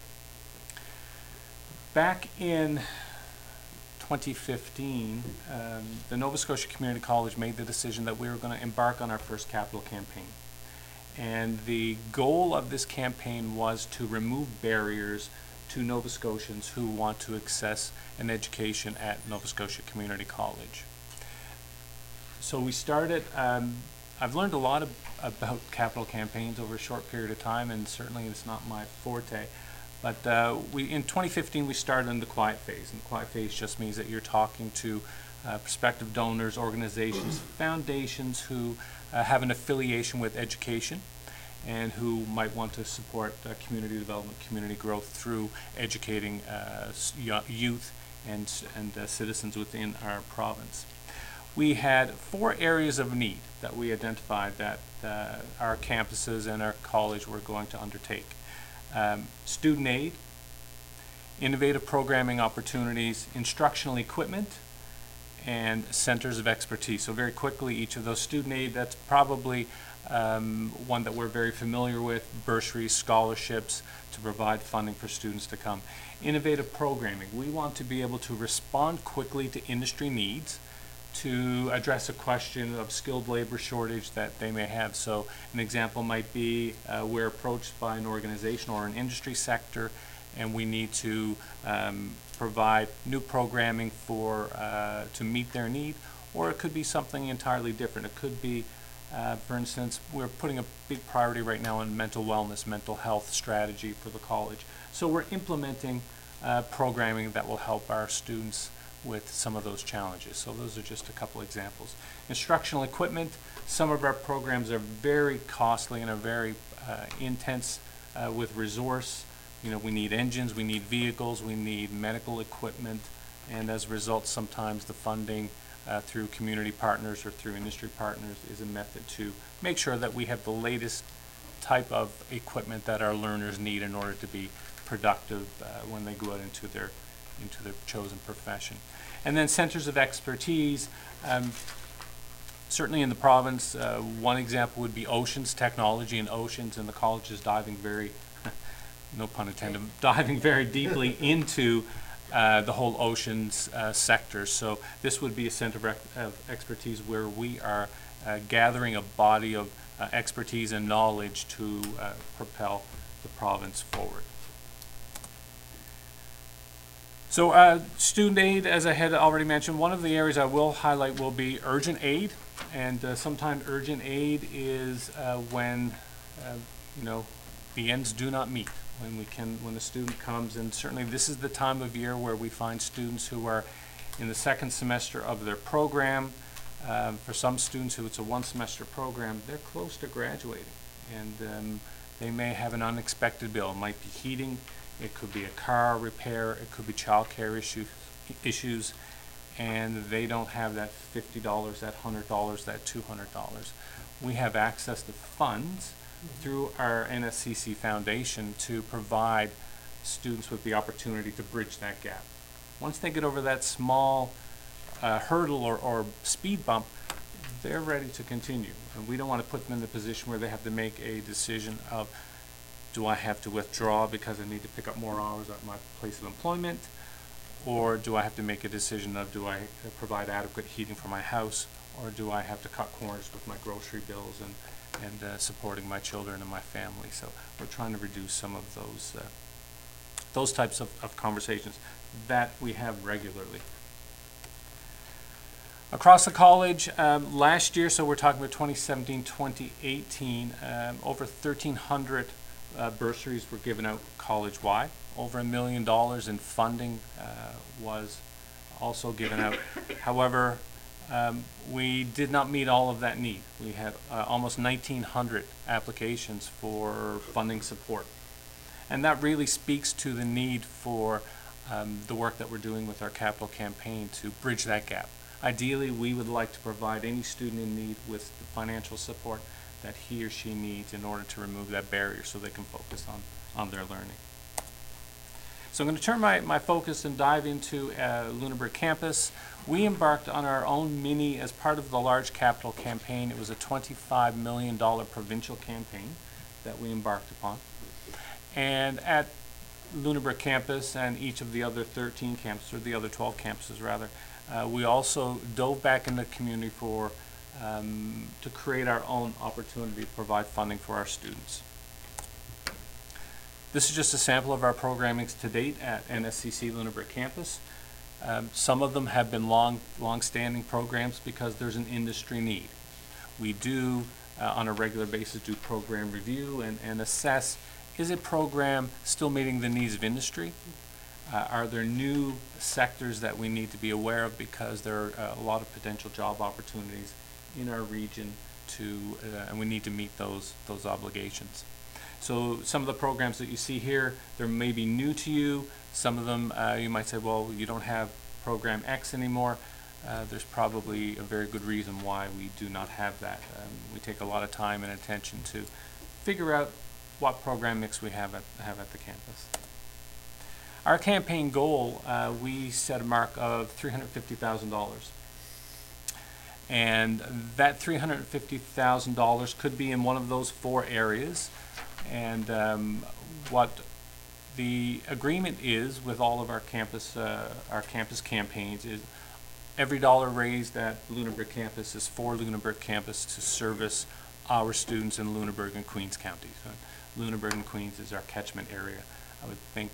Back in 2015, the Nova Scotia Community College made the decision that we were going to embark on our first capital campaign. And the goal of this campaign was to remove barriers to Nova Scotians who want to access an education at Nova Scotia Community College. So we started, I've learned a lot about capital campaigns over a short period of time, and certainly it's not my forte. But in 2015 we started in the quiet phase, and the quiet phase just means that you're talking to prospective donors, organizations, foundations who have an affiliation with education, and who might want to support community development, community growth through educating youth and citizens within our province. We had 4 areas of need that we identified that our campuses and our college were going to undertake. Student aid, innovative programming opportunities, instructional equipment, and centers of expertise. So very quickly, each of those: student aid, that's probably one that we're very familiar with, bursaries, scholarships to provide funding for students to come. Innovative programming, we want to be able to respond quickly to industry needs to address a question of skilled labor shortage that they may have. So an example might be we're approached by an organization or an industry sector, and we need to provide new programming for to meet their need, or it could be something entirely different. It could be, for instance, we're putting a big priority right now on mental wellness, mental health strategy for the college. So we're implementing programming that will help our students with some of those challenges. So those are just a couple examples. Instructional equipment, some of our programs are very costly and are very intense with resource. You know, we need engines, we need vehicles, we need medical equipment, and as a result, sometimes the funding through community partners or through industry partners is a method to make sure that we have the latest type of equipment that our learners need in order to be productive when they go out into their chosen profession. And then centers of expertise. Certainly in the province, one example would be oceans, technology in oceans, and the college is diving very, no pun intended, diving very deeply into the whole oceans sector. So this would be a center of expertise where we are gathering a body of expertise and knowledge to propel the province forward. So student aid, as I had already mentioned, one of the areas I will highlight will be urgent aid. And sometimes urgent aid is when you know, the ends do not meet. When the student comes, and certainly this is the time of year where we find students who are in the second semester of their program. For some students who it's a one-semester program, they're close to graduating, and they may have an unexpected bill. It might be heating, it could be a car repair, it could be child care issues, and they don't have that $50, that $100, that $200. We have access to funds through our NSCC Foundation to provide students with the opportunity to bridge that gap. Once they get over that small hurdle or speed bump, they're ready to continue. And we don't want to put them in the position where they have to make a decision of, do I have to withdraw because I need to pick up more hours at my place of employment? Or do I have to make a decision of, do I provide adequate heating for my house? Or do I have to cut corners with my grocery bills and supporting my children and my family? So we're trying to reduce some of those types of conversations that we have regularly. Across the college, last year, so we're talking about 2017, 2018, over 1,300 bursaries were given out college-wide. Over $1 million in funding was also given out. However, we did not meet all of that need. We had almost 1,900 applications for funding support. And that really speaks to the need for the work that we're doing with our capital campaign to bridge that gap. Ideally, we would like to provide any student in need with the financial support that he or she needs in order to remove that barrier so they can focus on their learning. So I'm going to turn my focus and dive into Lunenburg campus. We embarked on our own mini as part of the large capital campaign. It was a $25 million provincial campaign that we embarked upon. And at Lunenburg campus and each of the other 13 campuses, or the other 12 campuses rather, we also dove back in the community for to create our own opportunity to provide funding for our students. This is just a sample of our programming to date at NSCC Lunenburg campus. Some of them have been long-standing programs because there's an industry need. We do, on a regular basis, do program review and assess, is a program still meeting the needs of industry? Are there new sectors that we need to be aware of because there are a lot of potential job opportunities in our region and we need to meet those obligations. So some of the programs that you see here, they're maybe new to you. Some of them you might say, well, you don't have program X anymore. There's probably a very good reason why we do not have that. We take a lot of time and attention to figure out what program mix we have at the campus. Our campaign goal, we set a mark of $350,000. And that $350,000 could be in one of those 4 areas. And what the agreement is with all of our campus campaigns is every dollar raised at Lunenburg campus is for Lunenburg campus to service our students in Lunenburg and Queens counties. Lunenburg and Queens is our catchment area. I would think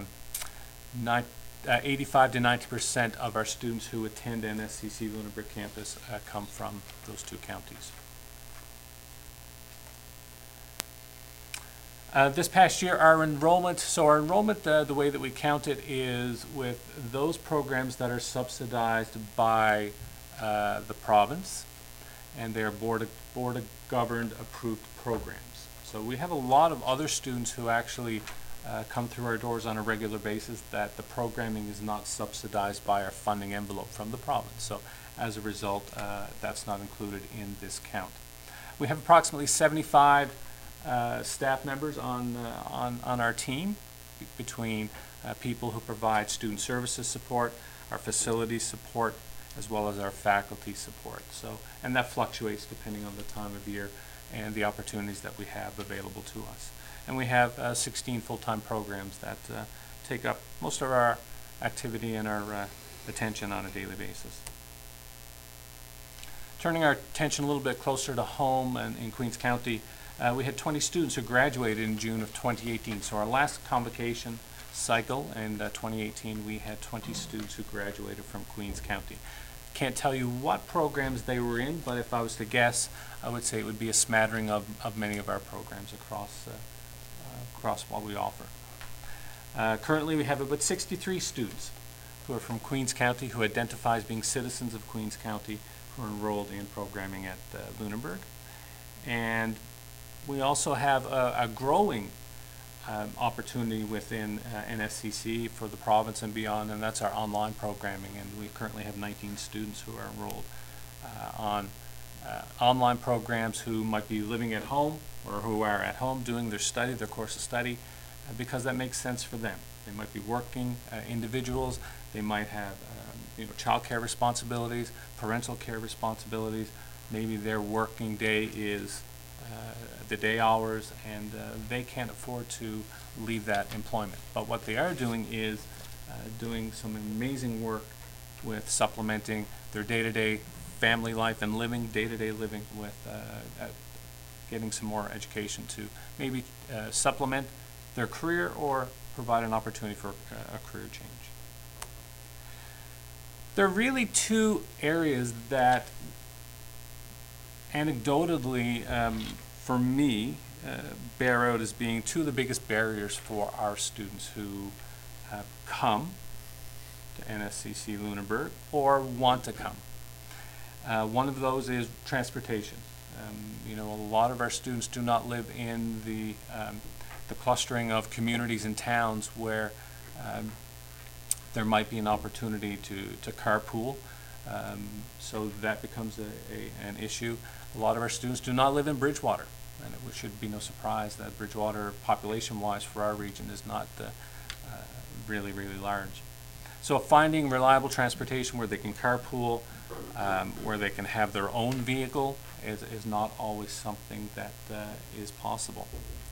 85 to 90% of our students who attend NSCC Lunenburg campus come from those two counties. This past year, our enrollment, the way that we count it is with those programs that are subsidized by the province, and they are board governed approved programs. So we have a lot of other students who actually come through our doors on a regular basis that the programming is not subsidized by our funding envelope from the province. So as a result, that's not included in this count. We have approximately 75 staff members on our team, between people who provide student services support, our facilities support, as well as our faculty support. So, and that fluctuates depending on the time of year and the opportunities that we have available to us. And we have 16 full-time programs that take up most of our activity and our attention on a daily basis. Turning our attention a little bit closer to home and in Queens County, we had 20 students who graduated in June of 2018. So our last convocation cycle in 2018, we had 20 students who graduated from Queens County. Can't tell you what programs they were in, but if I was to guess, I would say it would be a smattering of many of our programs across what we offer. Currently, we have about 63 students who are from Queens County who identify as being citizens of Queens County who are enrolled in programming at Lunenburg. And we also have a growing opportunity within NSCC for the province and beyond, and that's our online programming. And we currently have 19 students who are enrolled on online programs who might be living at home or who are at home doing their study, their course of study, because that makes sense for them. They might be working individuals. They might have child care responsibilities, parental care responsibilities. Maybe their working day is the day hours, and they can't afford to leave that employment. But what they are doing is doing some amazing work with supplementing their day-to-day family life and living, day-to-day living, with getting some more education to maybe supplement their career or provide an opportunity for a career change. There are really two areas that anecdotally, for me, bear out as being two of the biggest barriers for our students who come to NSCC Lunenburg or want to come. One of those is transportation. A lot of our students do not live in the clustering of communities and towns where there might be an opportunity to carpool. So that becomes an issue. A lot of our students do not live in Bridgewater, and it should be no surprise that Bridgewater, population-wise, for our region is not really, really large. So finding reliable transportation where they can carpool, where they can have their own vehicle, is not always something that is possible.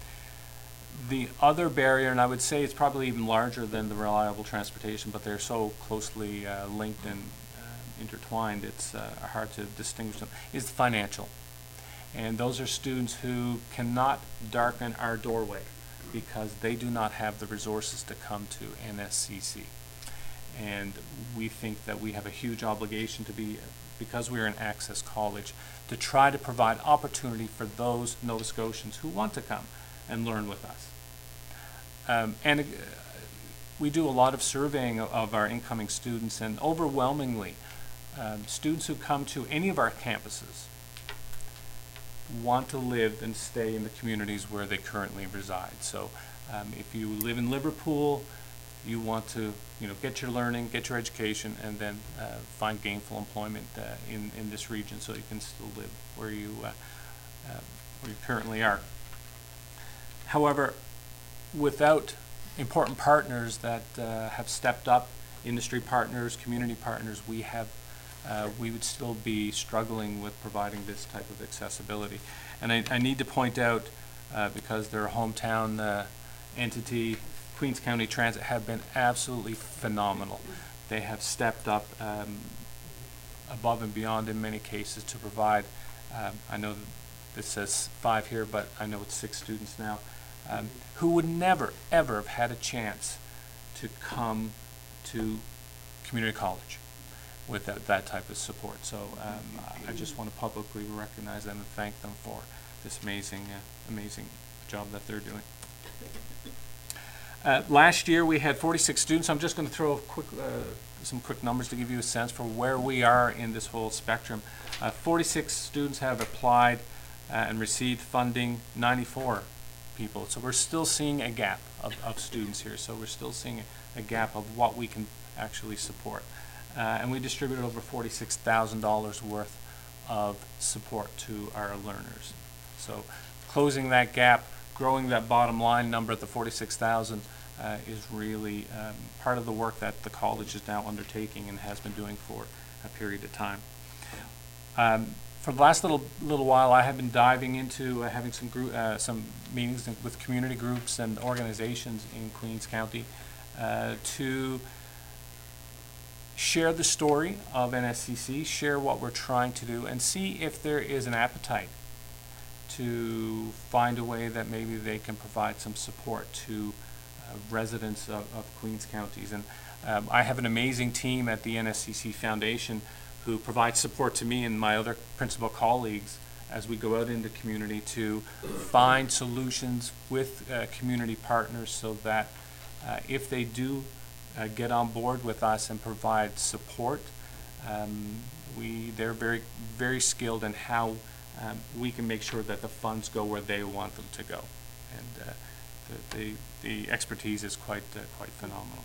The other barrier, and I would say it's probably even larger than the reliable transportation, but they're so closely linked and intertwined, it's hard to distinguish them, is the financial. And those are students who cannot darken our doorway because they do not have the resources to come to NSCC. And we think that we have a huge obligation to be, because we're an access college, to try to provide opportunity for those Nova Scotians who want to come and learn with us. We do a lot of surveying of our incoming students, and overwhelmingly, students who come to any of our campuses want to live and stay in the communities where they currently reside. So if you live in Liverpool, you want to get your learning, get your education, and then find gainful employment in this region so you can still live where you currently are. However, without important partners that have stepped up, industry partners, community partners, we would still be struggling with providing this type of accessibility. And I need to point out, because they're a hometown entity, Queens County Transit have been absolutely phenomenal. They have stepped up above and beyond in many cases to provide, I know this says 5 here, but I know it's 6 students now, who would never, ever have had a chance to come to community college with that type of support. So I just want to publicly recognize them and thank them for this amazing job that they're doing. Last year we had 46 students. I'm just going to throw some quick numbers to give you a sense for where we are in this whole spectrum. 46 students have applied and received funding, 94 people. So we're still seeing a gap of students here. So we're still seeing a gap of what we can actually support. And we distributed over $46,000 worth of support to our learners. So closing that gap, growing that bottom line number at the 46,000 is really part of the work that the college is now undertaking and has been doing for a period of time. For the last little while, I have been diving into having some meetings with community groups and organizations in Queens County to share the story of NSCC, share what we're trying to do, and see if there is an appetite to find a way that maybe they can provide some support to residents of Queens counties. And I have an amazing team at the NSCC Foundation who provides support to me and my other principal colleagues as we go out into community to find solutions with community partners so that if they do get on board with us and provide support, they're very, very skilled in how we can make sure that the funds go where they want them to go, and the expertise is quite phenomenal.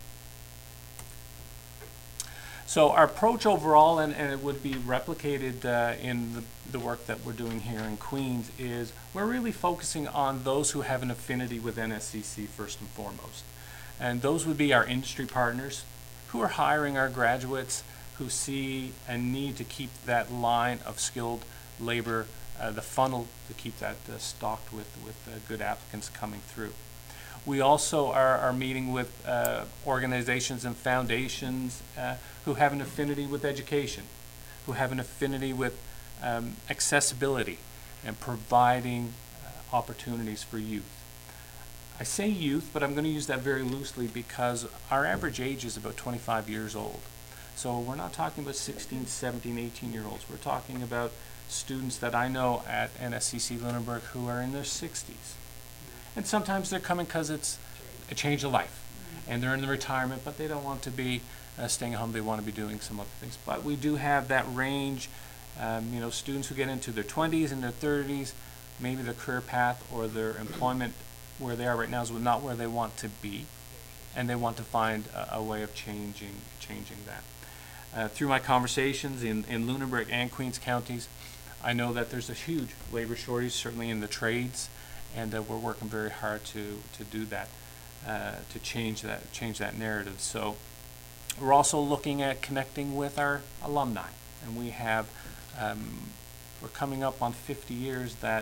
So our approach overall, and it would be replicated in the work that we're doing here in Queens, is we're really focusing on those who have an affinity with NSCC first and foremost. And those would be our industry partners who are hiring our graduates, who see a need to keep that line of skilled labor, the funnel to keep that stocked with good applicants coming through. We also are meeting with organizations and foundations who have an affinity with education, who have an affinity with accessibility and providing opportunities for youth. I say youth, but I'm going to use that very loosely because our average age is about 25 years old. So we're not talking about 16, 17, 18-year-olds. We're talking about students that I know at NSCC Lunenburg who are in their 60s. And sometimes they're coming because it's a change of life. And they're in the retirement, but they don't want to be staying at home. They want to be doing some other things. But we do have that range, you know, students who get into their 20s and their 30s, maybe their career path or their employment where they are right now is not where they want to be, and they want to find a way of changing that. Through my conversations in Lunenburg and Queens counties, I know that there's a huge labor shortage, certainly in the trades, and we're working very hard to do that, to change that narrative. So we're also looking at connecting with our alumni, and we have we're coming up on 50 years that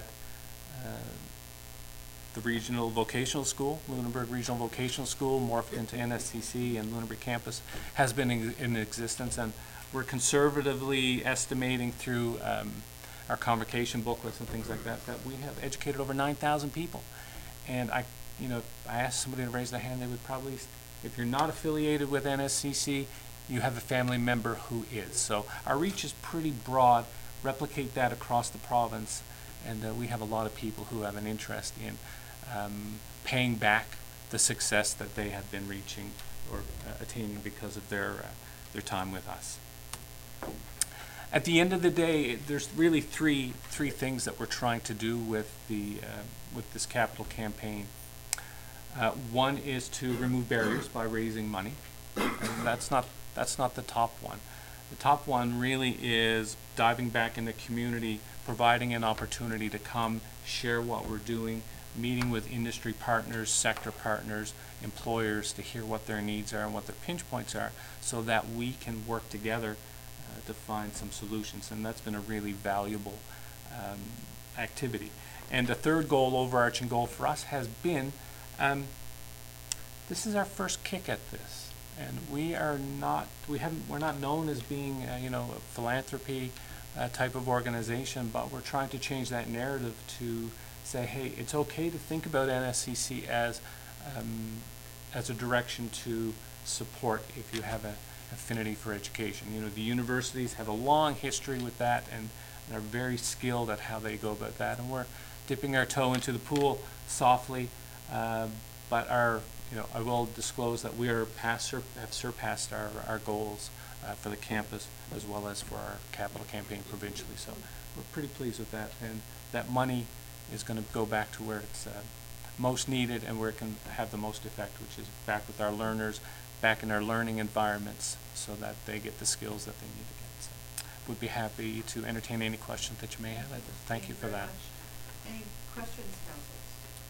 the Regional Vocational School, Lunenburg Regional Vocational School, morphed into NSCC and Lunenburg campus, has been in existence, and we're conservatively estimating through our convocation booklets and things like that that we have educated over 9,000 people. And I asked somebody to raise their hand, they would probably, if you're not affiliated with NSCC, you have a family member who is. So our reach is pretty broad. Replicate that across the province, and we have a lot of people who have an interest in paying back the success that they have been reaching or attaining because of their time with us. At the end of the day, there's really three things that we're trying to do with this capital campaign. One is to remove barriers by raising money, and that's not the top one. The top one really is diving back in the community, providing an opportunity to come share what we're doing, meeting with industry partners, sector partners, employers to hear what their needs are and what their pinch points are so that we can work together to find some solutions. And that's been a really valuable activity. And the third goal, overarching goal for us, has been this is our first kick at this. And we're not known as being, a philanthropy type of organization, but we're trying to change that narrative to say, hey, it's okay to think about NSCC as a direction to support if you have an affinity for education. You know, the universities have a long history with that and are very skilled at how they go about that, and we're dipping our toe into the pool softly, but I will disclose that we have surpassed our goals for the campus as well as for our capital campaign provincially. So we're pretty pleased with that, and that money is going to go back to where it's most needed and where it can have the most effect, which is back with our learners, back in our learning environments, so that they get the skills that they need to get. So would be happy to entertain any questions that you may have. Thank you for very that. much. Any questions, councilors?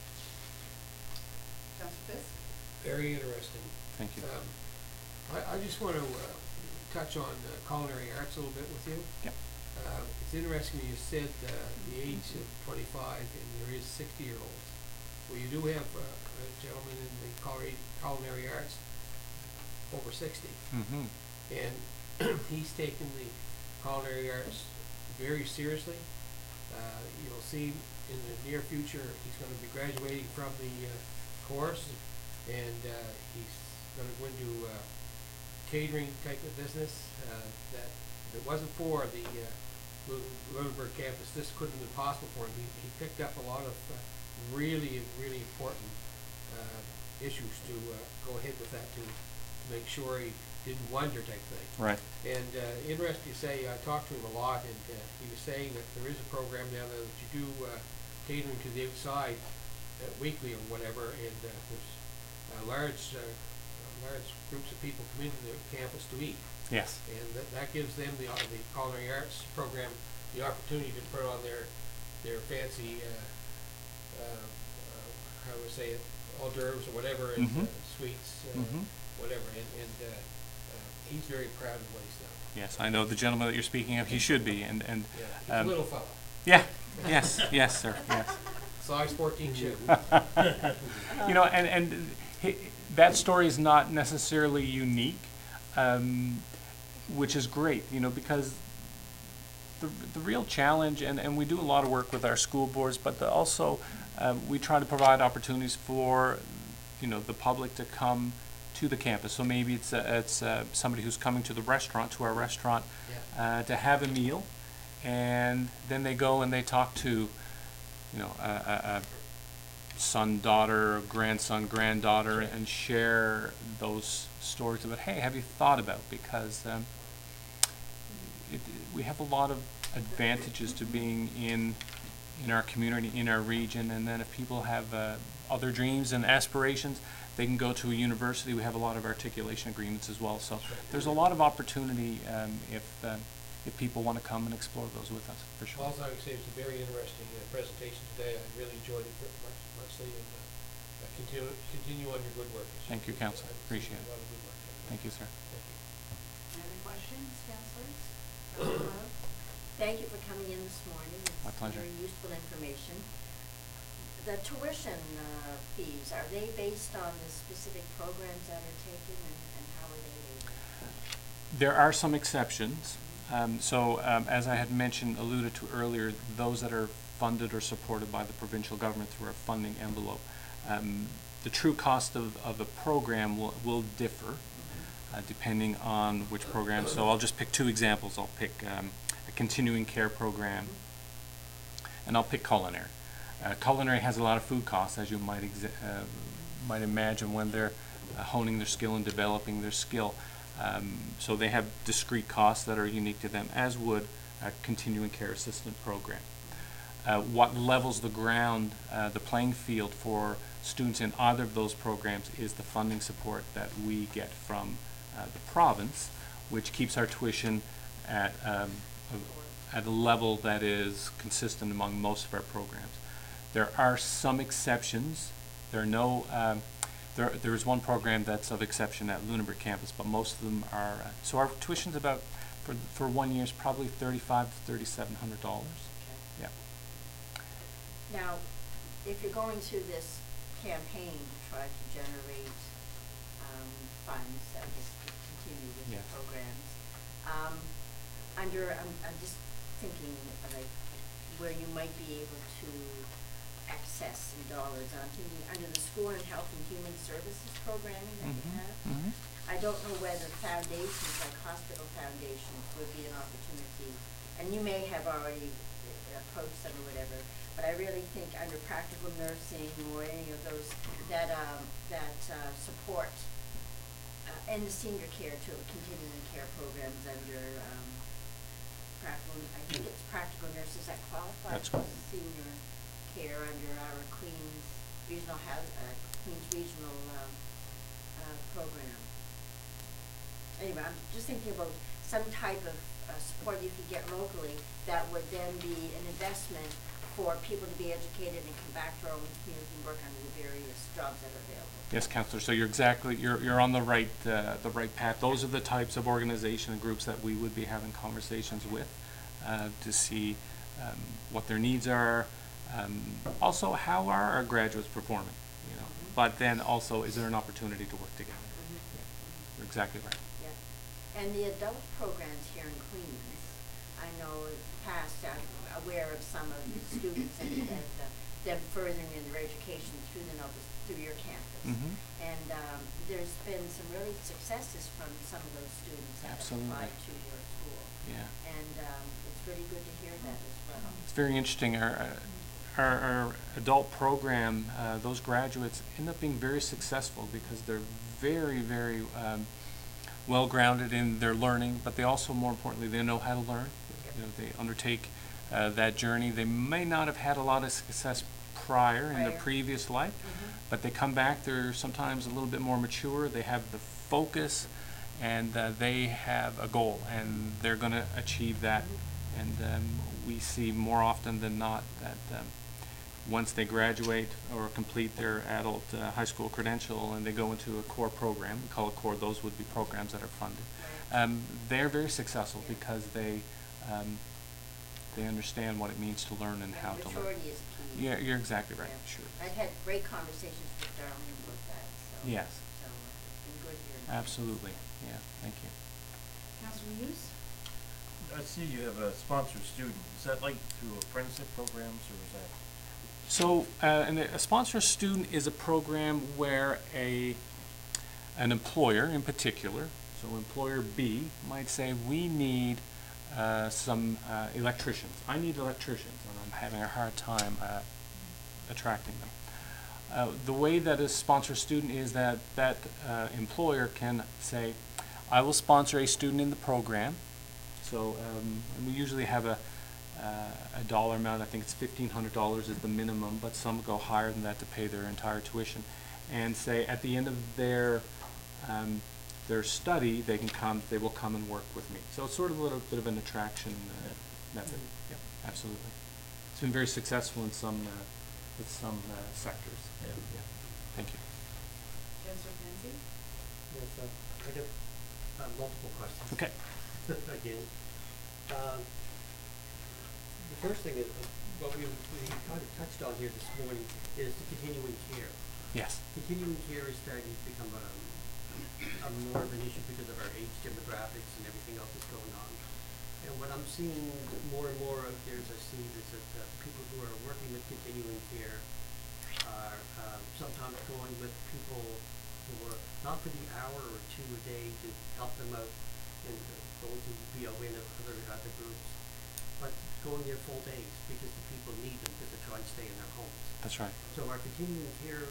Councilor Fisk? Very interesting. Thank you. I just want to touch on culinary arts a little bit with you. Yep. It's interesting you said the age of 25 and there is 60-year-olds. Well, you do have a gentleman in the culinary arts over 60. Mm-hmm. And he's taken the culinary arts very seriously. You'll see in the near future he's going to be graduating from the course, and he's going to go into catering type of business that if it wasn't for the Lunenburg campus, this couldn't have been possible for him. He picked up a lot of really important issues to go ahead with that, to make sure he didn't wonder type thing. Right. And interesting to say, I talked to him a lot, and he was saying that there is a program now that you do catering to the outside weekly or whatever, and there's large groups of people come into the campus to eat. Yes. And that gives them the culinary arts program the opportunity to put on their fancy, how do I say it, hors d'oeuvres or whatever, and Mhm. sweets, Mhm. whatever. And he's very proud of what he's done. Yes, I know the gentleman that you're speaking of. He should be, and Yeah, he's a little fella. yeah, yes, sir, yes. Size 14 shoe. You know, and that story is not necessarily unique, which is great, you know, because the real challenge, and we do a lot of work with our school boards, but also we try to provide opportunities for, you know, the public to come to the campus. So maybe it's somebody who's coming to our restaurant, Yeah. to have a meal, and then they go and they talk to, you know, a son, daughter, grandson, granddaughter, and share those stories about, hey, have you thought about, because we have a lot of advantages to being in our community, in our region, and then if people have other dreams and aspirations, they can go to a university. We have a lot of articulation agreements as well, so there's a lot of opportunity if people want to come and explore those with us, for sure. All I would say it's a very interesting presentation today. I really enjoyed it very muchly, and continue on your good work. Thank you, Council. Appreciate it. A lot of good work. Thank you, sir. Thank you. Any other questions, councilors? Councilor Love? Thank you for coming in this morning. My pleasure. It's very useful information. The tuition fees, are they based on the specific programs that are taken, and how are they rated? There are some exceptions. As I had alluded to earlier, those that are funded or supported by the provincial government through our funding envelope, the true cost of a program will differ depending on which program. So I'll just pick two examples. I'll pick a continuing care program, and I'll pick culinary. Culinary has a lot of food costs, as you might imagine, when they're honing their skill and developing their skill. So they have discrete costs that are unique to them, as would a continuing care assistant program. What levels the playing field for students in either of those programs is the funding support that we get from the province, which keeps our tuition at a level that is consistent among most of our programs. There are some exceptions. There are no. There is one program that's of exception at Lunenburg campus, but most of them are. So our tuition's about for 1 year is probably $3,500 to $3,700. Okay. Yeah. Now, if you're going through this campaign to try to generate funds, I guess, to continue with the Yes. programs. I'm just thinking like where you might be able to access some dollars. I'm thinking under the school and health and human services programming that you have. Mhm. I don't know whether foundations, like hospital foundations, would be an opportunity, and you may have already approached them or whatever, but I really think under practical nursing or any of those that support, and the senior care too, continuing care programs under, I think it's practical nurses that qualify That's for correct. senior care under our Queens Regional program. Anyway, I'm just thinking about some type of support you could get locally that would then be an investment for people to be educated and come back to our own community and work on the various jobs that are available. Yes, Councillor, so you're on the right path. Those are the types of organization and groups that we would be having conversations with to see what their needs are, also how are our graduates performing, you know, but then also is there an opportunity to work together? Yeah, you're exactly right. Yeah. And the adult programs here in Queens, I know in the past, I'm aware of some of the students and them furthering in their education through your campus. Mhm. And there's been some really successes from some of those students that have Absolutely. applied to your school. Yeah. And it's really good to hear that as well. It's very interesting. Our adult program, those graduates end up being very successful because they're very, very well grounded in their learning, but they also, more importantly, they know how to learn. You know, they undertake that journey. They may not have had a lot of success prior in their previous life, but they come back, they're sometimes a little bit more mature, they have the focus, and they have a goal, and they're going to achieve that. And we see more often than not that once they graduate or complete their adult high school credential and they go into a core program, we call it core, those would be programs that are funded. They're very successful because they understand what it means to learn and how to learn. Maturity is key. Yeah, you're exactly right. Yeah. Sure. I've had great conversations with Darlene about that, so. Yes. So it's been good hearing that. Absolutely. Yeah. Thank you. Councilor Hughes? I see you have a sponsored student. Is that like through apprenticeship programs, or is that? So, a sponsor student is a program where an employer in particular, so employer B might say, we need some electricians. I need electricians, and I'm having a hard time attracting them. The way that a sponsor student is that employer can say, I will sponsor a student in the program. So and we usually have a dollar amount. I think it's $1,500 is the minimum, but some go higher than that to pay their entire tuition. And say at the end of their study, they will come and work with me. So it's sort of a little bit of an attraction method. Yeah, absolutely. It's been very successful in some sectors. Yeah. Yeah. Thank you. Councilor Pansy? Yes, I got multiple questions. Okay. Again. The first thing is, what we kind of touched on here this morning is the continuing care. Yes. Continuing care is starting to become a more of an issue because of our age demographics and everything else that's going on. And what I'm seeing more and more out there as I see is that people who are working with continuing care are sometimes going with people who are not for the hour or two a day to help them out and going to BON and other groups, but going there full days because the people need them because they're trying to stay in their homes. That's right. So our continuing care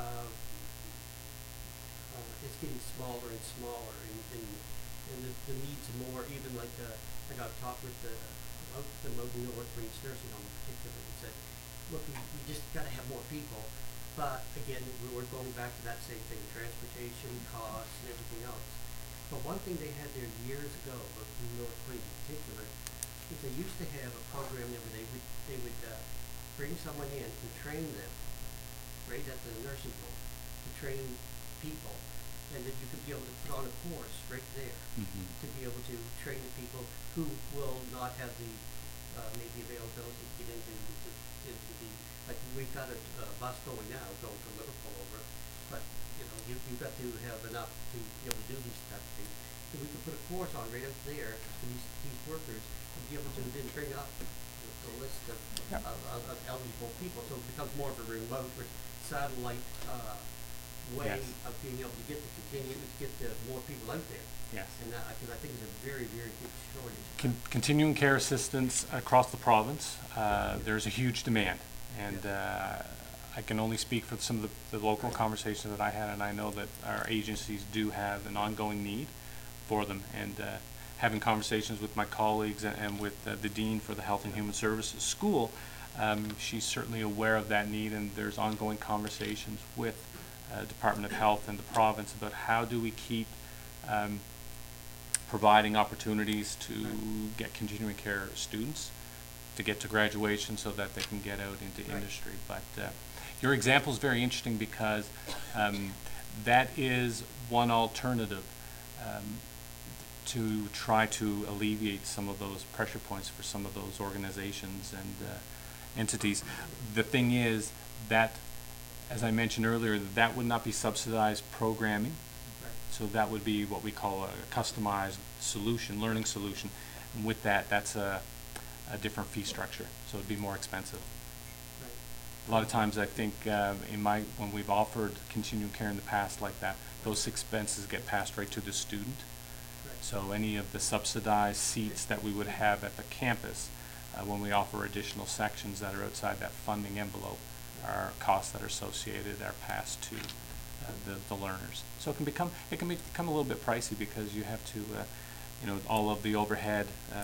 is getting smaller and smaller, and the needs more. Even like I got to talk with the Mountain North Queens Nursing Home in particular, and said, look, we just got to have more people. But again, we were going back to that same thing: transportation costs and everything else. But one thing they had there years ago, in North Queens in particular, is they used to have a program there where they would bring someone in and train them right at the nursing home to train people, and then you could be able to put on a course right there to be able to train the people who will not have the maybe availability to get into the like we've got a bus going now going from Liverpool over, but, you know, you've got to have enough to be able to do these type of things. So we could put a course on right up there for these workers to be able to then bring up the list of, Yep. of eligible people, so it becomes more of a remote or satellite, way Yes. of being able to get more people out there. Yes. And that, because I think it's a very, very big shortage. Continuing care assistance across the province, there's a huge demand. And I can only speak for some of the local conversations that I had, and I know that our agencies do have an ongoing need for them. And having conversations with my colleagues and with the Dean for the Health and Human Services School, she's certainly aware of that need, and there's ongoing conversations with Department of Health and the province about how do we keep providing opportunities to get continuing care students to get to graduation so that they can get out into industry. But your example is very interesting because that is one alternative to try to alleviate some of those pressure points for some of those organizations and entities. The thing is that, as I mentioned earlier, that would not be subsidized programming. So that would be what we call a customized solution, learning solution. And with that, that's a different fee structure. So it'd be more expensive. A lot of times I think when we've offered continuing care in the past like that, those expenses get passed right to the student. So any of the subsidized seats that we would have at the campus, when we offer additional sections that are outside that funding envelope, are costs that are associated are passed to the learners. So it can become a little bit pricey because you have to, all of the overhead,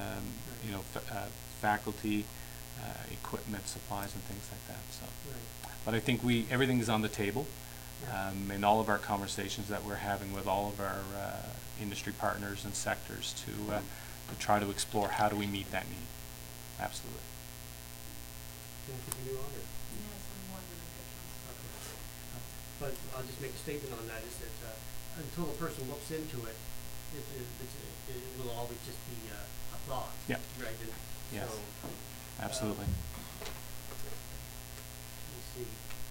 faculty, equipment, supplies, and things like that. So, but I think everything is on the table, in all of our conversations that we're having with all of our industry partners and sectors to try to explore how do we meet that need. Absolutely. Anything you want, or? Yes, I'm more than a good counsel. But I'll just make a statement on that, is that until a person looks into it, it will always just be a thought. Yeah. Right? And Yes. so, Absolutely. let me see.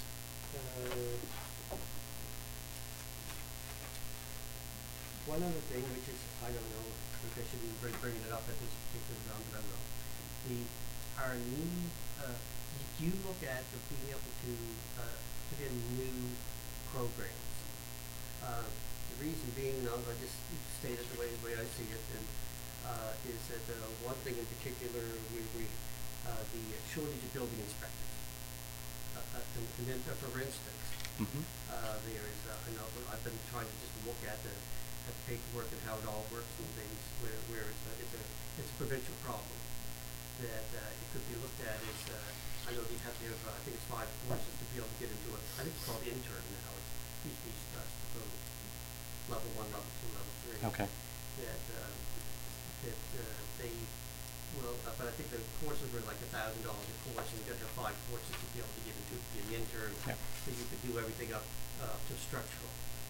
One other thing, which is, I don't know, I think I shouldn't be bringing it up at this particular round, but I will. Our need, do you look at being able to put in new programs? The reason being, I'll just state it the way I see it, and is that one thing in particular, the shortage of building inspectors. And then, for instance, there is, I know I've been trying to just look at the paperwork and how it all works and things, where it's a provincial problem that it could be looked at as, I know you have to have, I think it's 5 courses to be able to get into it. I think it's called intern now. It used to be level 1, level 2, level 3. Okay. That they will, but I think the courses were like $1,000 a course, and you got to have 5 courses to be able to get into to be an intern. Yep. So you could do everything up to structural.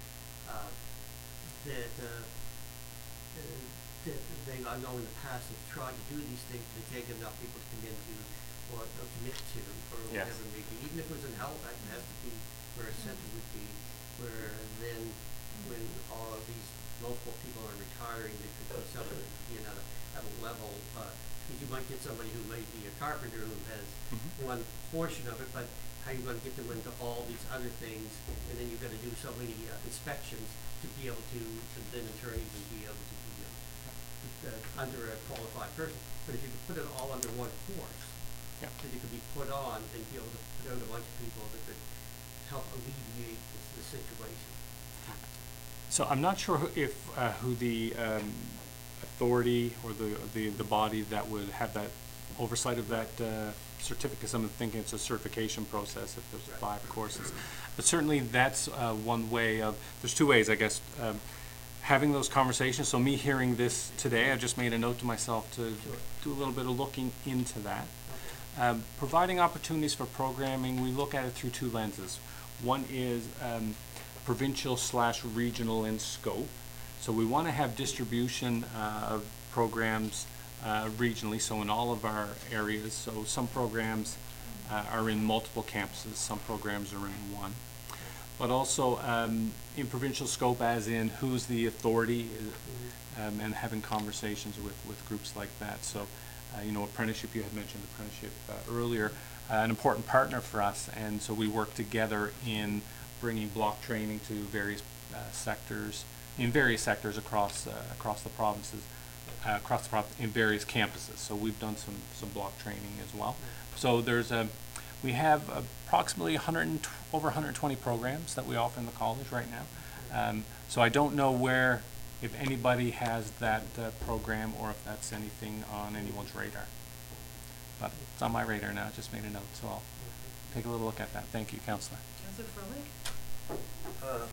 I know in the past have tried to do these things, but they can't get enough people to come into or commit to, or Yes. whatever it may be. Even if it was in Halifax, it has to be where a center would be, where then when all of these local people are retiring, they could be somebody, at a level, because you might get somebody who may be a carpenter who has one portion of it, but how are you going to get them into all these other things, and then you've got to do so many inspections to be able to then in turn even be able to be under a qualified person. But if you could put it all under one course, Yeah. that it could be put on and be able to put out a bunch of people that could help alleviate the situation. So I'm not sure who the authority or the body that would have that oversight of that certificate. I'm thinking it's a certification process if there's 5 courses. But certainly that's one way of, there's 2 ways, I guess, having those conversations. So me hearing this today, I just made a note to myself to do a little bit of looking into that. Providing opportunities for programming, we look at it through 2 lenses. One is provincial/regional in scope. So we want to have distribution of programs regionally, so in all of our areas. So some programs are in multiple campuses, some programs are in one. but also in provincial scope, as in who's the authority, and having conversations with groups like that. So, you know, apprenticeship, you had mentioned apprenticeship earlier, an important partner for us, and so we work together in bringing block training to various sectors, in various sectors across the provinces, in various campuses. So we've done some block training as well. So there's we have approximately over 120 programs that we offer in the college right now. So I don't know if anybody has that program or if that's anything on anyone's radar. But it's on my radar now, I just made a note, so I'll take a little look at that. Thank you, Councillor. Councillor Froelich?